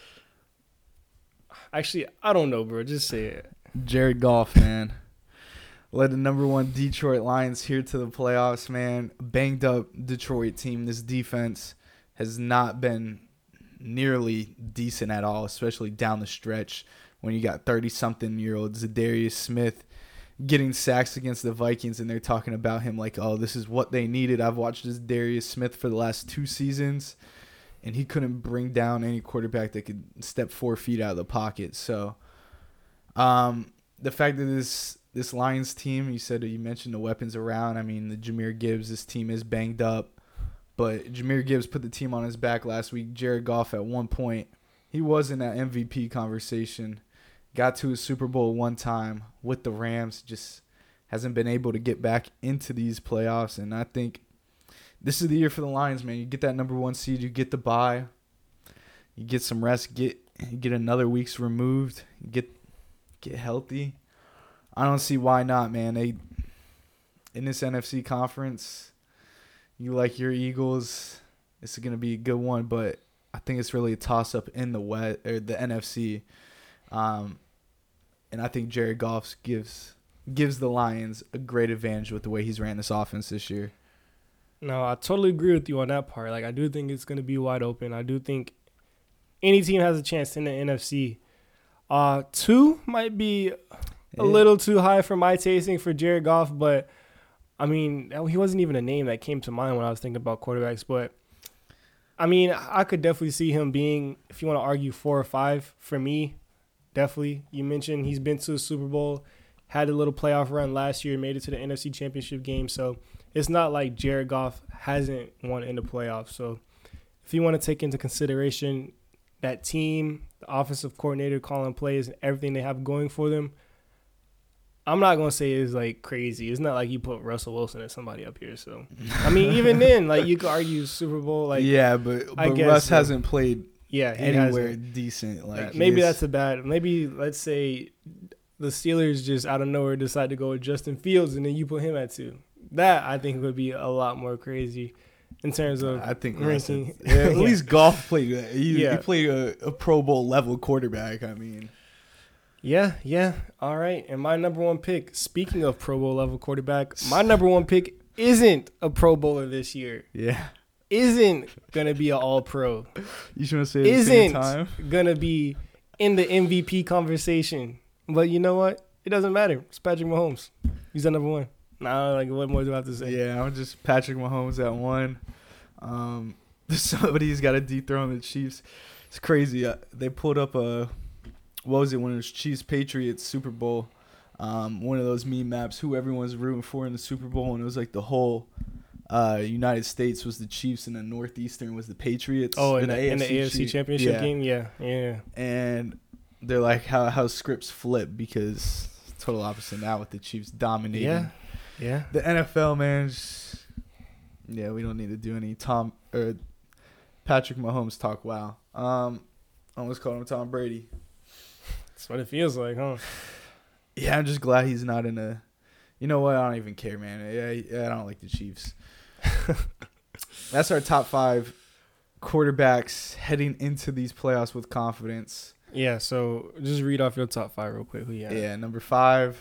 S2: Actually, I don't know, bro. Just say it.
S1: Jared Goff, man. Led the number one Detroit Lions here to the playoffs, man. Banged up Detroit team. This defense has not been nearly decent at all, especially down the stretch when you got thirty-something-year-old Zadarius Smith getting sacks against the Vikings, and they're talking about him like, oh, this is what they needed. I've watched this Darius Smith for the last two seasons, and he couldn't bring down any quarterback that could step four feet out of the pocket. So um, the fact that this this Lions team, you said you mentioned the weapons around. I mean, the Jahmyr Gibbs, this team is banged up. But Jahmyr Gibbs put the team on his back last week. Jared Goff at one point, he was in that M V P conversation. Got to a Super Bowl one time with the Rams. Just hasn't been able to get back into these playoffs. And I think this is the year for the Lions, man. You get that number one seed. You get the bye. You get some rest. Get you get another week's removed. Get get healthy. I don't see why not, man. They in this N F C conference, you like your Eagles, this is going to be a good one, but I think it's really a toss-up in the West, or the N F C. Um, and I think Jared Goff gives gives the Lions a great advantage with the way he's ran this offense this year.
S2: No, I totally agree with you on that part. Like, I do think it's going to be wide open. I do think any team has a chance in the N F C. Uh, two might be a yeah. little too high for my tasting for Jared Goff, but I mean, he wasn't even a name that came to mind when I was thinking about quarterbacks. But, I mean, I could definitely see him being, if you want to argue, four or five for me, definitely. You mentioned he's been to a Super Bowl, had a little playoff run last year, made it to the N F C Championship game. So, it's not like Jared Goff hasn't won in the playoffs. So, if you want to take into consideration that team, the offensive coordinator calling plays, and everything they have going for them, I'm not going to say it's, like, crazy. It's not like you put Russell Wilson or somebody up here. So, I mean, even then, like, you could argue Super Bowl. Like,
S1: yeah, but, but
S2: guess,
S1: Russ
S2: so.
S1: hasn't played
S2: yeah,
S1: anywhere
S2: hasn't.
S1: decent. Like,
S2: maybe that's a bad – maybe, let's say, the Steelers just out of nowhere decide to go with Justin Fields, and then you put him at two. That, I think, would be a lot more crazy in terms of
S1: I think
S2: ranking.
S1: Yeah, at yeah. least Goff played – he,
S2: yeah.
S1: he played a, a Pro Bowl-level quarterback, I mean –
S2: Yeah, yeah. All right. And my number one pick, speaking of Pro Bowl level quarterback, my number one pick isn't a Pro Bowler this year.
S1: Yeah.
S2: Isn't going to be an All-Pro.
S1: You shouldn't say it at the same time.
S2: Isn't going to be in the M V P conversation. But you know what? It doesn't matter. It's Patrick Mahomes. He's at number one. Nah, like what more do I have to say?
S1: Yeah, I'm just Patrick Mahomes at one. Um, somebody's got to dethrone the Chiefs. It's crazy. Uh, they pulled up a what was it when it was Chiefs Patriots Super Bowl. Um, one of those meme maps who everyone's rooting for in the Super Bowl, and it was like the whole uh, United States was the Chiefs, and the Northeastern was the Patriots.
S2: Oh, in,
S1: the,
S2: the, in the A F C Championship
S1: yeah.
S2: game, yeah, yeah.
S1: And they're like how how scripts flip because it's total opposite now with the Chiefs dominating.
S2: Yeah, yeah.
S1: The N F L, man. Just, yeah, we don't need to do any Tom or Patrick Mahomes talk. Wow. Um, I almost called him Tom Brady.
S2: That's what it feels like, huh?
S1: Yeah, I'm just glad he's not in a. You know what? I don't even care, man. Yeah, yeah, I don't like the Chiefs. That's our top five quarterbacks heading into these playoffs with confidence.
S2: Yeah, so just read off your top five real quick. Who you have?
S1: Yeah, number five.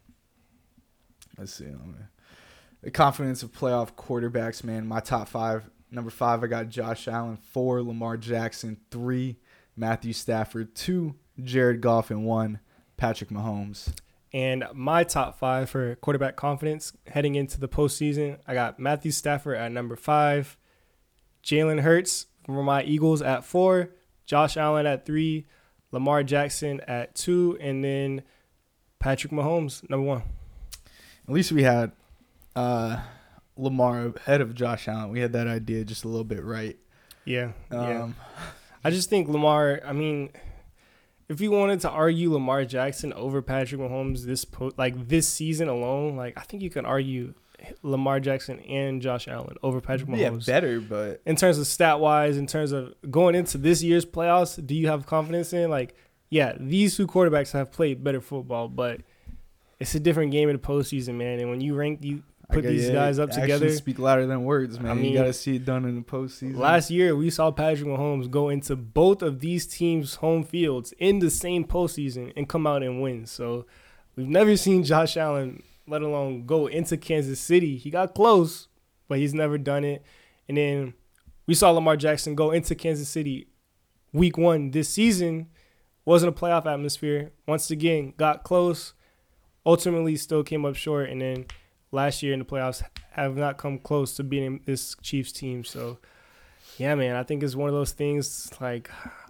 S1: Let's see. The confidence of playoff quarterbacks, man. My top five. Number five, I got Josh Allen. Four, Lamar Jackson. Three, Matthew Stafford. Two, Jared Goff. And one, Patrick Mahomes.
S2: And my top five for quarterback confidence heading into the postseason, I got Matthew Stafford at number five, Jalen Hurts for my Eagles at four, Josh Allen at three, Lamar Jackson at two, and then Patrick Mahomes, number one.
S1: At least we had uh, Lamar ahead of Josh Allen. We had that idea just a little bit right.
S2: Yeah, yeah.
S1: Um,
S2: I just think Lamar, I mean, if you wanted to argue Lamar Jackson over Patrick Mahomes this po- like this season alone, like I think you can argue Lamar Jackson and Josh Allen over Patrick Mahomes.
S1: Yeah, better, but
S2: in terms of stat wise, in terms of going into this year's playoffs, do you have confidence in like, yeah, these two quarterbacks have played better football, but it's a different game in the postseason, man. And when you rank, you put these
S1: yeah,
S2: guys up together.
S1: Speak louder than words, man.
S2: I mean,
S1: you got to see it done in the postseason.
S2: Last year, we saw Patrick Mahomes go into both of these teams' home fields in the same postseason and come out and win. So we've never seen Josh Allen, let alone go into Kansas City. He got close, but he's never done it. And then we saw Lamar Jackson go into Kansas City week one this season. Wasn't a playoff atmosphere. Once again, got close. Ultimately, still came up short. And then last year in the playoffs have not come close to beating this Chiefs team. So, yeah, man, I think it's one of those things, like,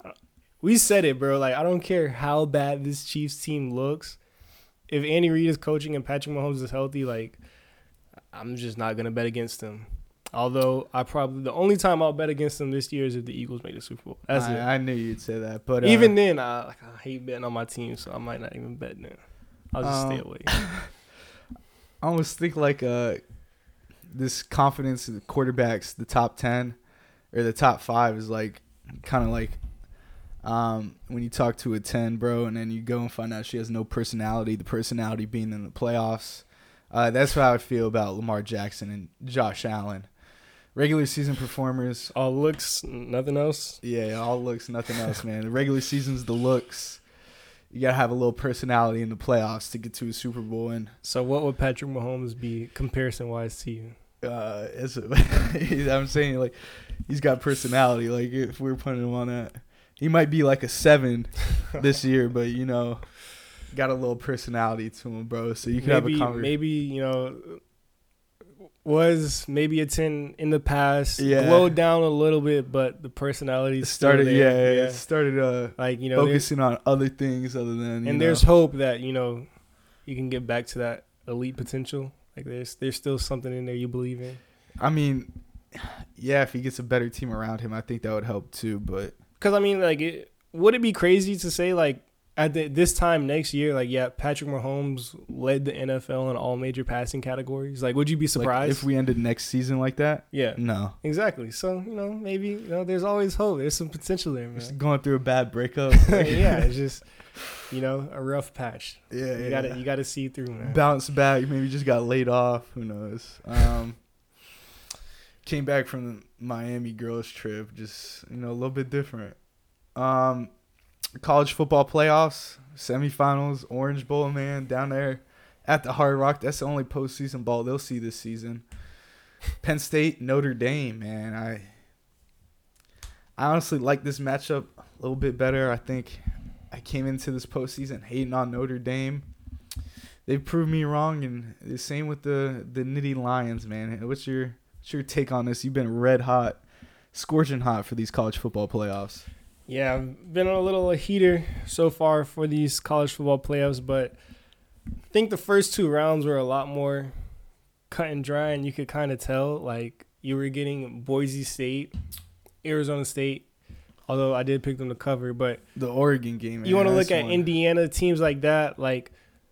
S2: we said it, bro. Like, I don't care how bad this Chiefs team looks. If Andy Reid is coaching and Patrick Mahomes is healthy, like, I'm just not going to bet against them. Although, I probably, the only time I'll bet against them this year is if the Eagles make the Super Bowl. That's
S1: I,
S2: it.
S1: I knew you'd say that. But uh,
S2: even then, I, like, I hate betting on my team, so I might not even bet then. I'll just
S1: um,
S2: stay away.
S1: I almost think like uh, this confidence in the quarterbacks, the top ten or the top five is like kind of like um, when you talk to a ten, bro, and then you go and find out she has no personality, the personality being in the playoffs. Uh, that's how I feel about Lamar Jackson and Josh Allen. Regular season performers.
S2: All looks, nothing else?
S1: Yeah, all looks, nothing else, man. The regular season's the looks. You got to have a little personality in the playoffs to get to a Super Bowl. And
S2: so what would Patrick Mahomes be comparison-wise to you?
S1: Uh, it's a, I'm saying, like, he's got personality. Like, if we're putting him on that, he might be like a seven this year, but, you know, got a little personality to him, bro. So you can
S2: maybe,
S1: have a conversation.
S2: Maybe, you know, was maybe a ten in the past,
S1: yeah.
S2: glowed down a little bit, but the personality
S1: started,
S2: still
S1: yeah,
S2: there.
S1: yeah,
S2: yeah,
S1: started uh,
S2: like, you know,
S1: focusing on other things other than, you
S2: and
S1: know.
S2: there's hope that, you know, you can get back to that elite potential. Like, there's there's still something in there you believe in.
S1: I mean, yeah, if he gets a better team around him, I think that would help too. But
S2: because I mean, like, it, would it be crazy to say, like, at the, this time next year, like, yeah, Patrick Mahomes led the N F L in all major passing categories? Like, would you be surprised?
S1: Like if we ended next season like that?
S2: Yeah.
S1: No.
S2: Exactly. So, you know, maybe, you know, there's always hope. There's some potential there, man.
S1: Just going through a bad breakup.
S2: Yeah, it's just, you know, a rough patch.
S1: Yeah,
S2: you
S1: yeah.
S2: gotta you gotta see through, man.
S1: Bounce back. Maybe just got laid off. Who knows? Um, came back from the Miami girls trip. Just, you know, a little bit different. Um, college football playoffs, semifinals, Orange Bowl, man, down there at the Hard Rock. That's the only postseason ball they'll see this season. Penn State, Notre Dame, man. I, I honestly like this matchup a little bit better. I think I came into this postseason hating on Notre Dame. they proved me wrong, and the same with the the Nittany Lions, man. What's your what's your take on this? You've been red hot, scorching hot for these college football playoffs.
S2: Yeah, I've been a little a heater so far for these college football playoffs, but I think the first two rounds were a lot more cut and dry, and you could kind of tell, like, you were getting Boise State, Arizona State, although I did pick them to cover, but
S1: the Oregon game, man,
S2: you want to look at
S1: one.
S2: Indiana, teams like that, like,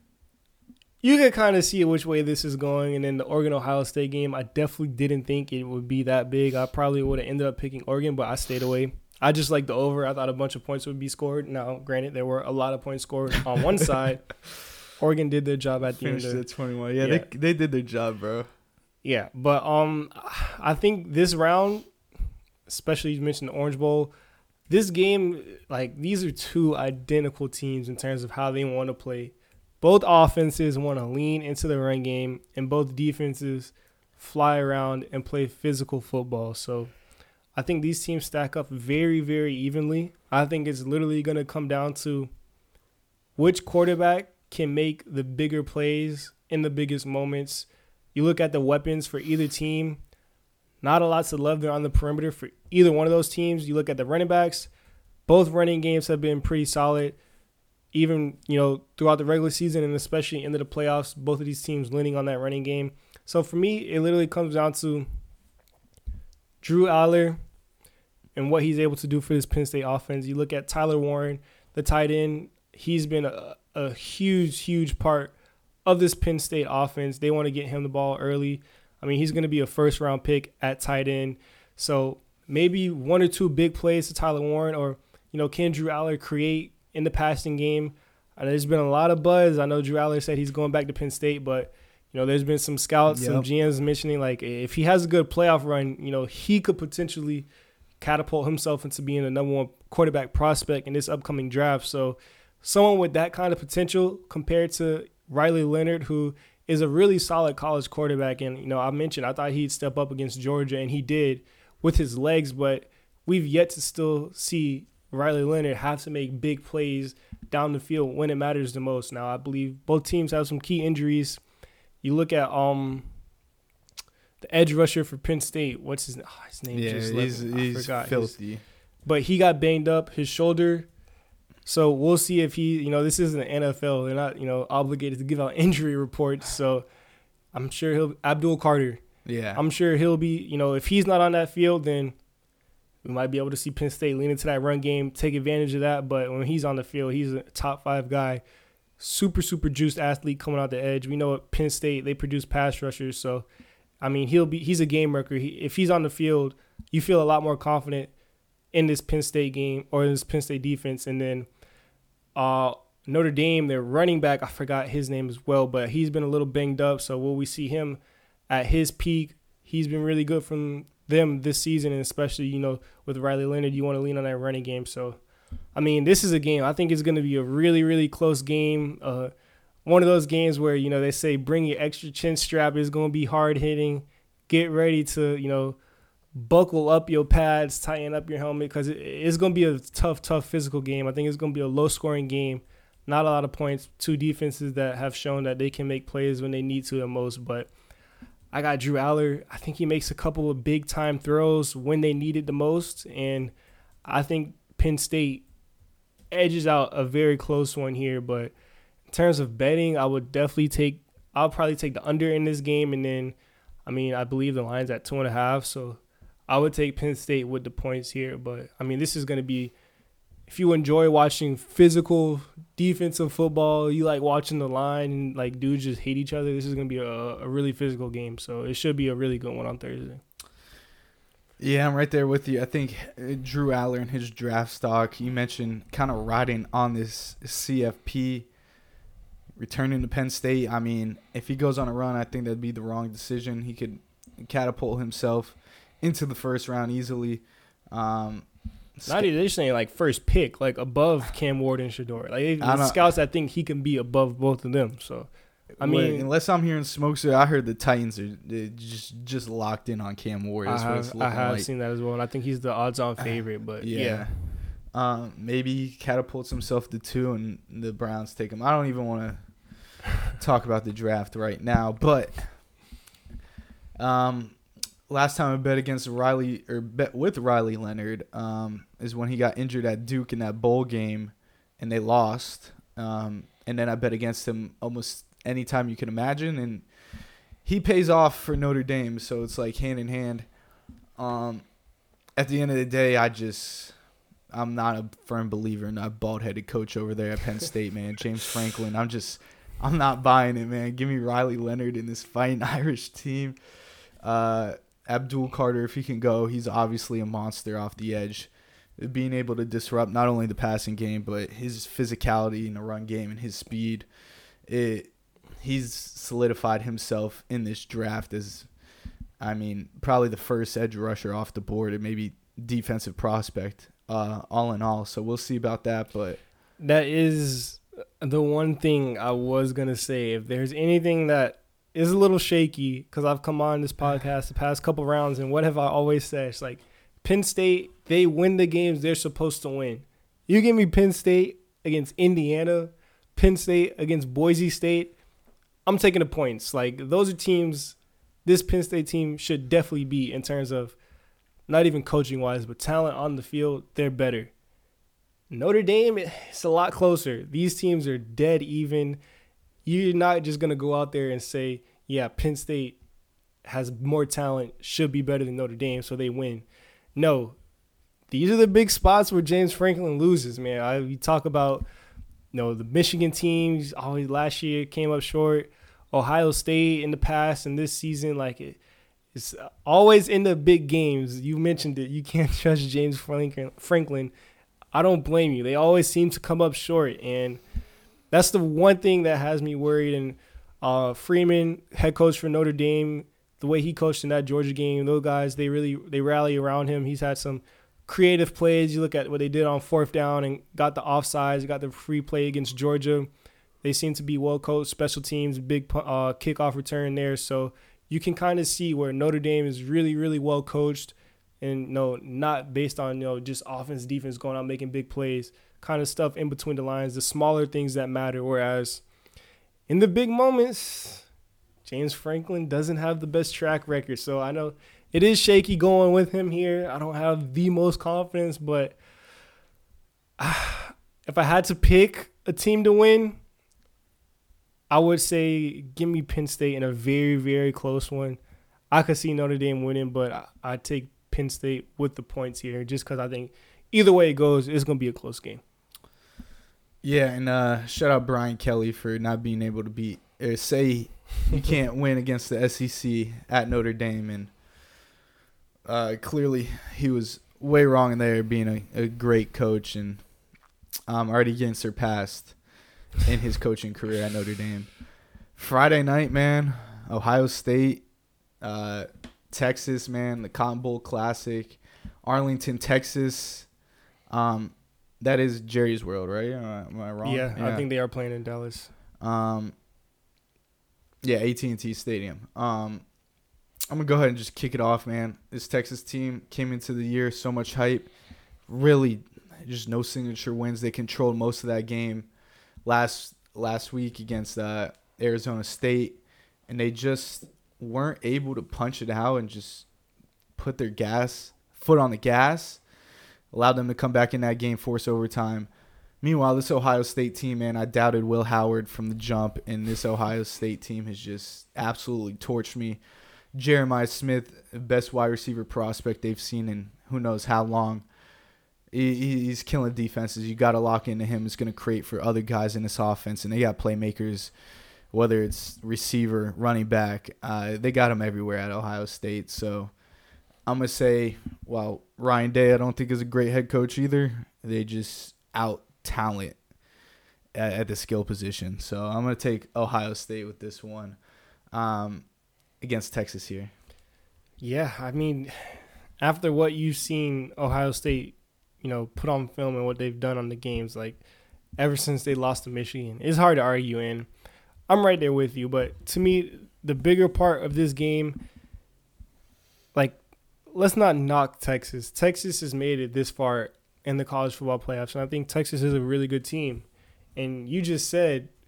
S2: you could kind of see which way this is going. And then the Oregon-Ohio State game, I definitely didn't think it would be that big. I probably would have ended up picking Oregon, but I stayed away. I just like the over. I thought a bunch of points would be scored. Now, granted, there were a lot of points scored on one side. Oregon did their job at the
S1: Finished
S2: end.
S1: Finished at twenty-one. Yeah, yeah, they they did their job, bro.
S2: Yeah, but um, I think this round, especially you mentioned the Orange Bowl, this game, like, these are two identical teams in terms of how they want to play. Both offenses want to lean into the run game, and both defenses fly around and play physical football. So I think these teams stack up very, very evenly. I think it's literally going to come down to which quarterback can make the bigger plays in the biggest moments. You look at the weapons for either team, not a lot to love there on the perimeter for either one of those teams. You look at the running backs, both running games have been pretty solid. Even, you know, throughout the regular season and especially into the playoffs, both of these teams leaning on that running game. So for me, it literally comes down to Drew Aller and what he's able to do for this Penn State offense. You look at Tyler Warren, the tight end. He's been a, a huge, huge part of this Penn State offense. They want to get him the ball early. I mean, he's going to be a first-round pick at tight end. So maybe one or two big plays to Tyler Warren, or, you know, can Drew Aller create in the passing game? And there's been a lot of buzz. I know Drew Aller said he's going back to Penn State, but, you know, there's been some scouts, yep. some G Ms mentioning, like, if he has a good playoff run, you know, he could potentially catapult himself into being the number one quarterback prospect in this upcoming draft. So someone with that kind of potential compared to Riley Leonard, who is a really solid college quarterback. And, you know, I mentioned I thought he'd step up against Georgia, and he did with his legs, but we've yet to still see Riley Leonard have to make big plays down the field when it matters the most. Now, I believe both teams have some key injuries. You look at um the edge rusher for Penn State. What's his, oh, his name?
S1: Yeah,
S2: just
S1: he's,
S2: left me. I
S1: he's
S2: forgot.
S1: filthy.
S2: His, but he got banged up, his shoulder. So we'll see if he, you know, this isn't the N F L. They're not, you know, obligated to give out injury reports. So I'm sure he'll, Abdul Carter.
S1: Yeah.
S2: I'm sure he'll be, you know, if he's not on that field, then we might be able to see Penn State lean into that run game, take advantage of that. But when he's on the field, he's a top five guy. Super, super juiced athlete coming out the edge. We know at Penn State, they produce pass rushers. So, I mean, he'll be, he's a game wrecker. He, if he's on the field, you feel a lot more confident in this Penn State game or this Penn State defense. And then uh, Notre Dame, their running back, I forgot his name as well, but he's been a little banged up. So will we see him at his peak? He's been really good from them this season, and especially, you know, with Riley Leonard, you want to lean on that running game. So, I mean, this is a game. I think it's going to be a really, really close game. Uh, one of those games where, you know, they say bring your extra chin strap. It's going to be hard hitting. Get ready to, you know, buckle up your pads, tighten up your helmet, because it, it's going to be a tough, tough physical game. I think it's going to be a low-scoring game. Not a lot of points. Two defenses that have shown that they can make plays when they need to the most. But I got Drew Aller. I think he makes a couple of big-time throws when they need it the most. And I think Penn State edges out a very close one here. But in terms of betting, I would definitely take – I'll probably take the under in this game. And then, I mean, I believe the line's at two and a half. So I would take Penn State with the points here. But, I mean, this is going to be – if you enjoy watching physical defensive football, you like watching the line and, like, dudes just hate each other, this is going to be a, a really physical game. So it should be a really good one on Thursday.
S1: Yeah, I'm right there with you. I think Drew Aller and his draft stock, you mentioned kind of riding on this C F P, returning to Penn State. I mean, if he goes on a run, I think that'd be the wrong decision. He could catapult himself into the first round easily. Um
S2: Not even, they're saying like first pick, like above Cam Ward and Shedeur. Like the scouts, I think he can be above both of them. So, I mean,
S1: Wait, unless I'm hearing smoke, so I heard the Titans are just just locked in on Cam Ward.
S2: I
S1: That's
S2: have,
S1: what it's looking
S2: I have
S1: like.
S2: seen that as well, and I think he's the odds-on favorite. But yeah,
S1: yeah. Um, maybe he catapults himself to two, and the Browns take him. I don't even want to talk about the draft right now, but um, last time I bet against Riley or bet with Riley Leonard um, is when he got injured at Duke in that bowl game, and they lost. Um, and then I bet against him almost any time you can imagine, and he pays off for Notre Dame, so it's like hand in hand. Um, at the end of the day, I just I'm not a firm believer in that bald-headed coach over there at Penn State, man. James Franklin. I'm just I'm not buying it, man. Give me Riley Leonard in this fighting Irish team. Uh, Abdul Carter, if he can go, he's obviously a monster off the edge. Being able to disrupt not only the passing game, but his physicality in the run game and his speed. It he's solidified himself in this draft as, I mean, probably the first edge rusher off the board and maybe defensive prospect, uh, all in all. So we'll see about that. But
S2: that is the one thing I was going to say. If there's anything that is a little shaky, because I've come on this podcast the past couple rounds, and what have I always said? It's like Penn State, they win the games they're supposed to win. You give me Penn State against Indiana, Penn State against Boise State, I'm taking the points. Like, those are teams this Penn State team should definitely be in terms of not even coaching-wise, but talent on the field, they're better. Notre Dame, it's a lot closer. These teams are dead even. You're not just going to go out there and say, yeah, Penn State has more talent, should be better than Notre Dame, so they win. No, these are the big spots where James Franklin loses, man. I, we talk about, you know, the Michigan teams always last year came up short. Ohio State in the past and this season, like it, it's always in the big games. You mentioned it. You can't trust James Franklin. I don't blame you. They always seem to come up short, and that's the one thing that has me worried. And uh, Freeman, head coach for Notre Dame, the way he coached in that Georgia game, those guys, they really they rally around him. He's had some creative plays. You look at what they did on fourth down and got the offsides, got the free play against Georgia. They seem to be well coached, special teams, big uh, kickoff return there. So you can kind of see where Notre Dame is really, really well coached, and no, not based on you know just offense, defense going out making big plays, kind of stuff in between the lines, the smaller things that matter. Whereas in the big moments, James Franklin doesn't have the best track record. So I know it is shaky going with him here. I don't have the most confidence, but uh, if I had to pick a team to win, I would say give me Penn State in a very, very close one. I could see Notre Dame winning, but I, I'd take Penn State with the points here just because I think either way it goes, it's going to be a close game.
S1: Yeah, and uh, shout out Brian Kelly for not being able to beat or say you can't win against the S E C at Notre Dame. And uh, clearly he was way wrong in there, being a, a great coach and um, already getting surpassed in his coaching career at Notre Dame. Friday night, man, Ohio State, uh, Texas, man, the Cotton Bowl Classic, Arlington, Texas. Um, that is Jerry's World, right? Uh, am I wrong?
S2: Yeah, yeah, I think they are playing in Dallas.
S1: Um, yeah, A T and T Stadium. Um, I'm going to go ahead and just kick it off, man. This Texas team came into the year so much hype. Really, just no signature wins. They controlled most of that game last last week against uh, Arizona State, and they just weren't able to punch it out and just put their gas foot on the gas, allowed them to come back in that game, force overtime. Meanwhile, this Ohio State team, man, I doubted Will Howard from the jump, and this Ohio State team has just absolutely torched me. Jeremiah Smith, best wide receiver prospect they've seen in who knows how long. He's killing defenses. You got to lock into him. It's going to create for other guys in this offense. And they got playmakers, whether it's receiver, running back. Uh, they got them everywhere at Ohio State. So I'm going to say, well, Ryan Day I don't think is a great head coach either. They just out-talent at, at the skill position. So I'm going to take Ohio State with this one um, against Texas here.
S2: Yeah, I mean, after what you've seen Ohio State you know, put on film and what they've done on the games, like ever since they lost to Michigan, it's hard to argue. And I'm right there with you. But to me, the bigger part of this game, like, let's not knock Texas. Texas has made it this far in the college football playoffs, and I think Texas is a really good team. And you just said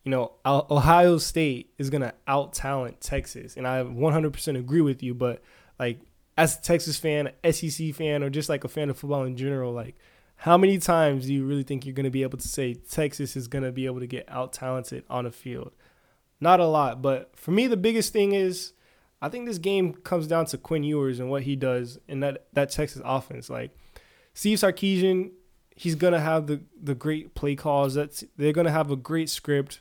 S2: you know, Ohio State is going to out-talent Texas. And I one hundred percent agree with you. But, like, as a Texas fan, S E C fan, or just, like, a fan of football in general, like, how many times do you really think you're going to be able to say Texas is going to be able to get out-talented on a field? Not a lot. But for me, the biggest thing is I think this game comes down to Quinn Ewers and what he does in that, that Texas offense. Like, Steve Sarkisian, he's going to have the, the great play calls. That's They're going to have a great script.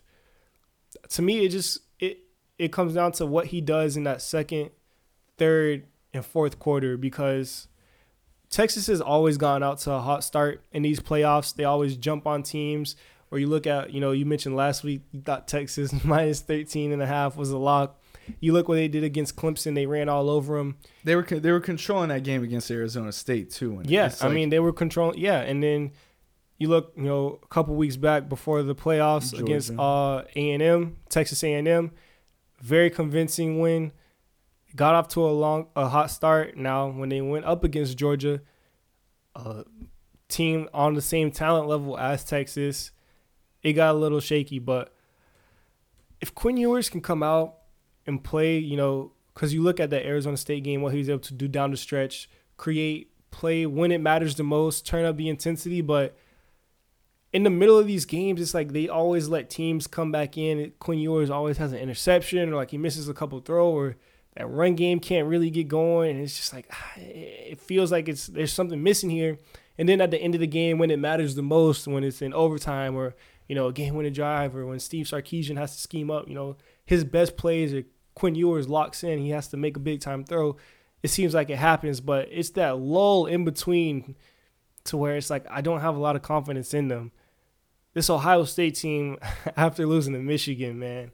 S2: To me, it just it it comes down to what he does in that second, third, and fourth quarter, because Texas has always gone out to a hot start in these playoffs. They always jump on teams. Or you look at, you know, you mentioned last week, you thought Texas minus thirteen and a half was a lock. You look what they did against Clemson. They ran all over them.
S1: They were they were controlling that game against Arizona State, too.
S2: Yeah, I like, mean, they were controlling. Yeah, and then you look, you know, a couple weeks back before the playoffs Georgia. against uh, A and M, Texas A and M. Very convincing win. Got off to a long, a hot start. Now, when they went up against Georgia, a team on the same talent level as Texas, it got a little shaky. But if Quinn Ewers can come out and play, you know, because you look at the Arizona State game, what he was able to do down the stretch, create, play when it matters the most, turn up the intensity. But in the middle of these games, it's like they always let teams come back in. Quinn Ewers always has an interception, or like he misses a couple throw, or that run game can't really get going. And it's just like, it feels like it's there's something missing here. And then at the end of the game, when it matters the most, when it's in overtime, or, you know, a game-winning drive, or when Steve Sarkisian has to scheme up, you know, his best plays are Quinn Ewers locks in. He has to make a big-time throw. It seems like it happens, but it's that lull in between to where it's like I don't have a lot of confidence in them. This Ohio State team, after losing to Michigan, man,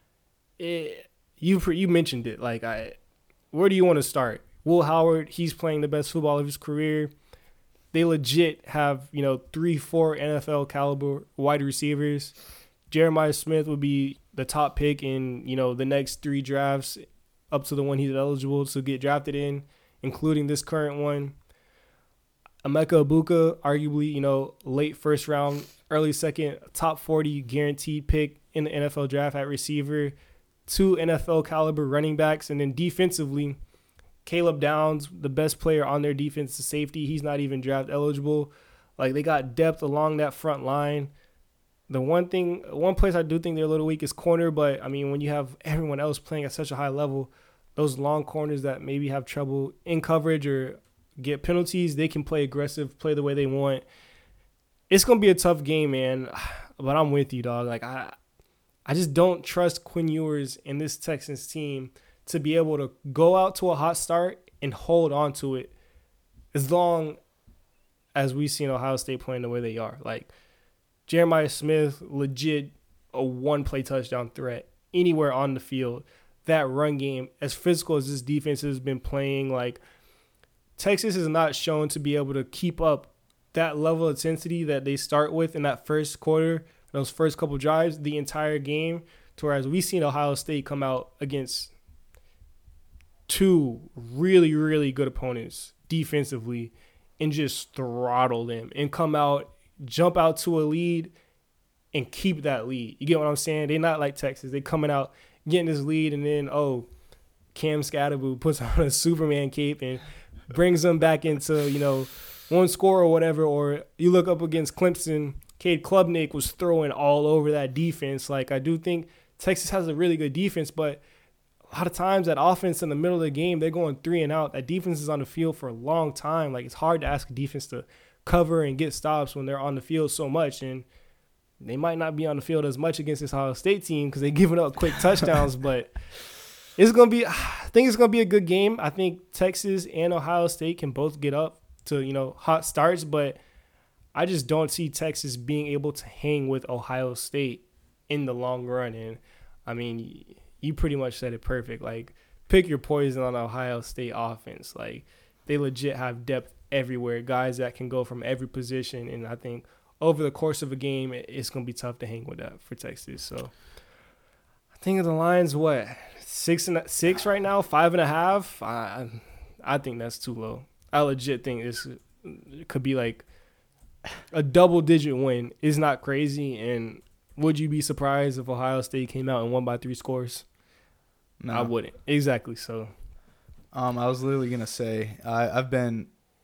S2: it, you you mentioned it. Like, I, where do you want to start? Will Howard, he's playing the best football of his career. They legit have, you know, three, four N F L caliber wide receivers. Jeremiah Smith would be the top pick in, you know, the next three drafts up to the one he's eligible to get drafted in, including this current one. Emeka Egbuka, arguably, you know, late first round, early second, top forty guaranteed pick in the N F L draft at receiver. Two N F L caliber running backs. And then defensively, Caleb Downs, the best player on their defensive safety. He's not even draft eligible. Like, they got depth along that front line. The one thing, one place I do think they're a little weak is corner, but, I mean, when you have everyone else playing at such a high level, those long corners that maybe have trouble in coverage or get penalties, they can play aggressive, play the way they want. It's going to be a tough game, man, but I'm with you, dog. Like, I I just don't trust Quinn Ewers and this Texans team to be able to go out to a hot start and hold on to it as long as we've seen Ohio State playing the way they are. Like, Jeremiah Smith, legit a one-play touchdown threat anywhere on the field. That run game, as physical as this defense has been playing, like, Texas is not shown to be able to keep up that level of intensity that they start with in that first quarter, those first couple drives, the entire game, to whereas we've seen Ohio State come out against two really, really good opponents defensively and just throttle them and come out, jump out to a lead and keep that lead. You get what I'm saying? They're not like Texas. They coming out, getting this lead, and then, oh, Cam Scatterboo puts on a Superman cape and brings them back into, you know, one score or whatever. Or you look up against Clemson, Cade Klubnik was throwing all over that defense. Like, I do think Texas has a really good defense, but a lot of times that offense in the middle of the game, they're going three and out. That defense is on the field for a long time. Like, it's hard to ask a defense to cover and get stops when they're on the field so much. And they might not be on the field as much against this Ohio State team because they're giving up quick touchdowns. But it's going to be – I think it's going to be a good game. I think Texas and Ohio State can both get up to, you know, hot starts. But I just don't see Texas being able to hang with Ohio State in the long run. And, I mean – you pretty much said it perfect. Like, pick your poison on the Ohio State offense. Like, they legit have depth everywhere, guys that can go from every position. And I think over the course of a game, it's going to be tough to hang with that for Texas. So I think the line's what, six and six right now, five and a half. I I think that's too low. I legit think this could be like a double digit win. It's not crazy, and would you be surprised if Ohio State came out and won by three scores?
S1: No,
S2: I wouldn't. Exactly. So,
S1: Um, I was literally gonna say I, I've been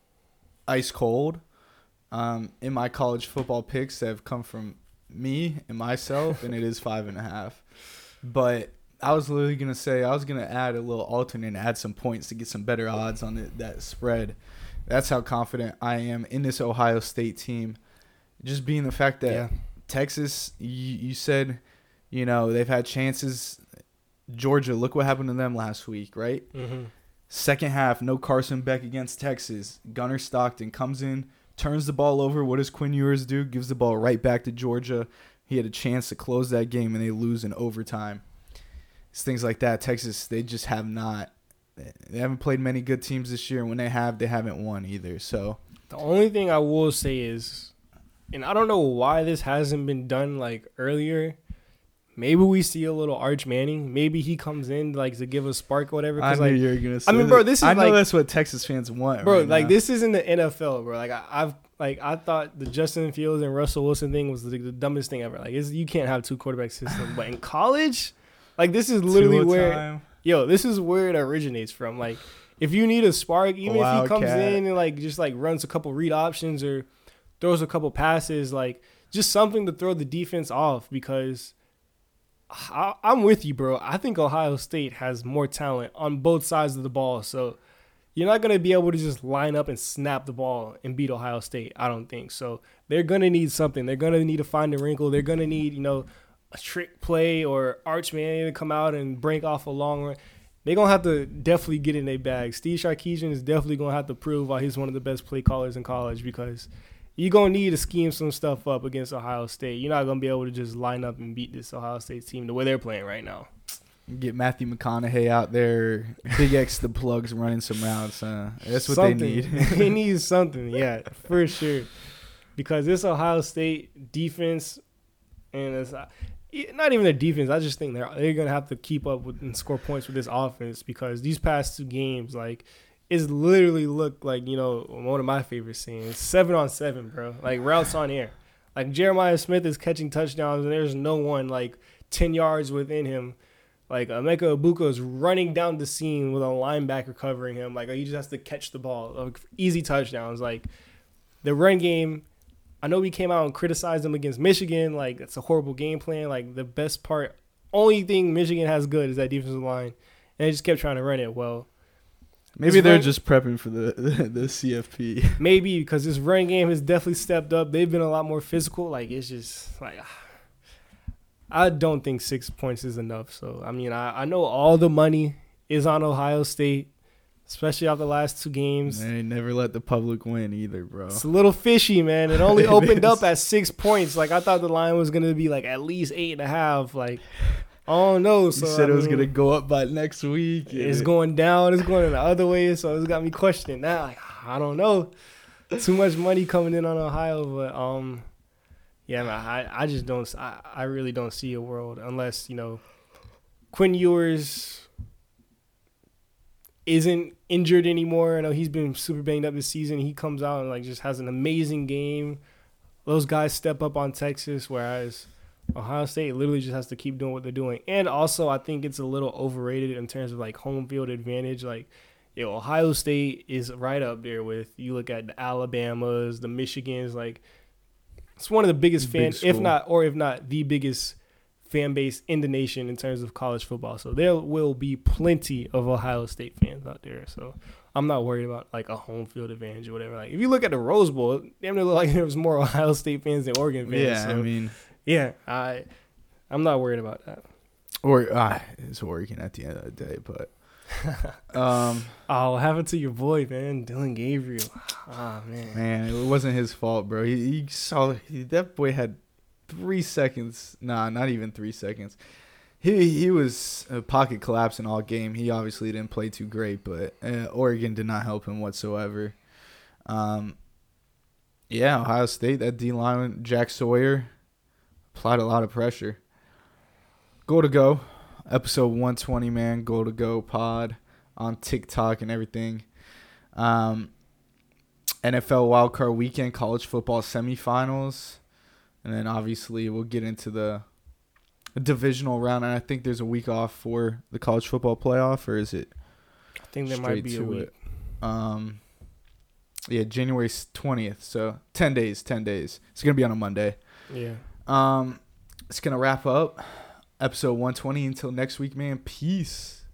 S1: ice cold. Um, in my college football picks that have come from me and myself, and it is five and a half. But I was literally gonna say I was gonna add a little alternate and add some points to get some better odds on it, that spread. That's how confident I am in this Ohio State team. Just being the fact that
S2: yeah.
S1: Texas, you, you said, you know, they've had chances. Georgia, look what happened to them last week, right?
S2: Mm-hmm.
S1: Second half, no Carson Beck against Texas. Gunnar Stockton comes in, turns the ball over. What does Quinn Ewers do? Gives the ball right back to Georgia. He had a chance to close that game, and they lose in overtime. It's things like that. Texas, they just have not. They haven't played many good teams this year, and when they have, they haven't won either. So
S2: The only thing I will say is, and I don't know why this hasn't been done like earlier. Maybe we see a little Arch Manning. Maybe he comes in like to give a spark or whatever.
S1: I knew
S2: like,
S1: you were gonna say.
S2: I mean, bro, this is
S1: I know
S2: like,
S1: that's what Texas fans want,
S2: bro.
S1: right
S2: like
S1: now.
S2: this isn't the N F L, bro. Like I, I've like I thought the Justin Fields and Russell Wilson thing was the, the dumbest thing ever. Like it's, you can't have two quarterback systems, but in college, like this is literally
S1: Two
S2: where,
S1: time.
S2: yo, this is where it originates from. Like if you need a spark, even if he comes
S1: Wildcat.
S2: in and like just like runs a couple read options or throws a couple passes, like just something to throw the defense off because. I, I'm with you, bro. I think Ohio State has more talent on both sides of the ball. So you're not going to be able to just line up and snap the ball and beat Ohio State. I don't think so. They're going to need something. They're going to need to find a wrinkle. They're going to need, you know, a trick play or Arch Manning to come out and break off a long run. They're going to have to definitely get in their bag. Steve Sarkisian is definitely going to have to prove why he's one of the best play callers in college because you're going to need to scheme some stuff up against Ohio State. You're not going to be able to just line up and beat this Ohio State team the way they're playing right now.
S1: Get Matthew McConaughey out there, Big X the plugs running some routes. Uh, that's what
S2: something.
S1: they need.
S2: They need something, yeah, for sure. Because this Ohio State defense, and it's not even their defense, I just think they're, they're going to have to keep up with and score points with this offense because these past two games, like, it's literally looked like, you know, one of my favorite scenes. Seven on seven, bro. Like, routes on air. Like, Jeremiah Smith is catching touchdowns, and there's no one, like, ten yards within him. Like, Emeka Ibuka is running down the seam with a linebacker covering him. Like, he just has to catch the ball. Like, easy touchdowns. Like, the run game, I know we came out and criticized them against Michigan. Like, it's a horrible game plan. Like, the best part, only thing Michigan has good is that defensive line. And they just kept trying to run it well.
S1: Maybe they're
S2: run,
S1: just prepping for the, the, the C F P.
S2: Maybe because this run game has definitely stepped up. They've been a lot more physical. Like, it's just, like, I don't think six points is enough. So, I mean, I, I know all the money is on Ohio State, especially after the last two games.
S1: They never let the public win either, bro.
S2: It's a little fishy, man. It only
S1: It
S2: opened
S1: is.
S2: up at six points. Like, I thought the line was going to be, like, at least eight and a half. Like, oh, no. So,
S1: you said
S2: I
S1: it was
S2: mean,
S1: going to go up by next week.
S2: It's
S1: It-
S2: going down. It's going the other way. So, it's got me questioning now. Like, I don't know. Too much money coming in on Ohio. But, um, yeah, man, I, I just don't I, – I really don't see a world unless, you know, Quinn Ewers isn't injured anymore. I know he's been super banged up this season. He comes out and, like, just has an amazing game. Those guys step up on Texas, whereas Ohio State literally just has to keep doing what they're doing. And also, I think it's a little overrated in terms of, like, home field advantage. Like, yo, Ohio State is right up there with – you look at the Alabamas, the Michigans. Like, it's one of the biggest
S1: Big
S2: fans, if
S1: school.
S2: not – or if not the biggest fan base in the nation in terms of college football. So there will be plenty of Ohio State fans out there. So I'm not worried about, like, a home field advantage or whatever. Like, if you look at the Rose Bowl, it damn near look like there was more Ohio State fans than Oregon fans.
S1: Yeah,
S2: so,
S1: I mean –
S2: yeah, I, I'm not worried about that.
S1: or ah, it's Oregon at the end of the day, but um,
S2: Oh, what happened to your boy, man? Dylan Gabriel. Ah, man.
S1: man, it wasn't his fault, bro. He, he saw he, that boy had three seconds. Nah, not even three seconds. He he was a pocket collapsing all game. He obviously didn't play too great, but uh, Oregon did not help him whatsoever. Um, yeah, Ohio State, that D line, Jack Sawyer, applied a lot of pressure. Go to go, episode one twenty, man. Go to go pod on TikTok and everything. Um, N F L wildcard weekend, college football semifinals. And then obviously we'll get into the divisional round. And I think there's a week off for the college football playoff, or is it?
S2: I think there might be a week.
S1: It? Um, yeah, January twentieth. So ten days, ten days. It's going to be on a Monday.
S2: Yeah.
S1: Um, it's going to wrap up episode one twenty. Until next week, man. Peace.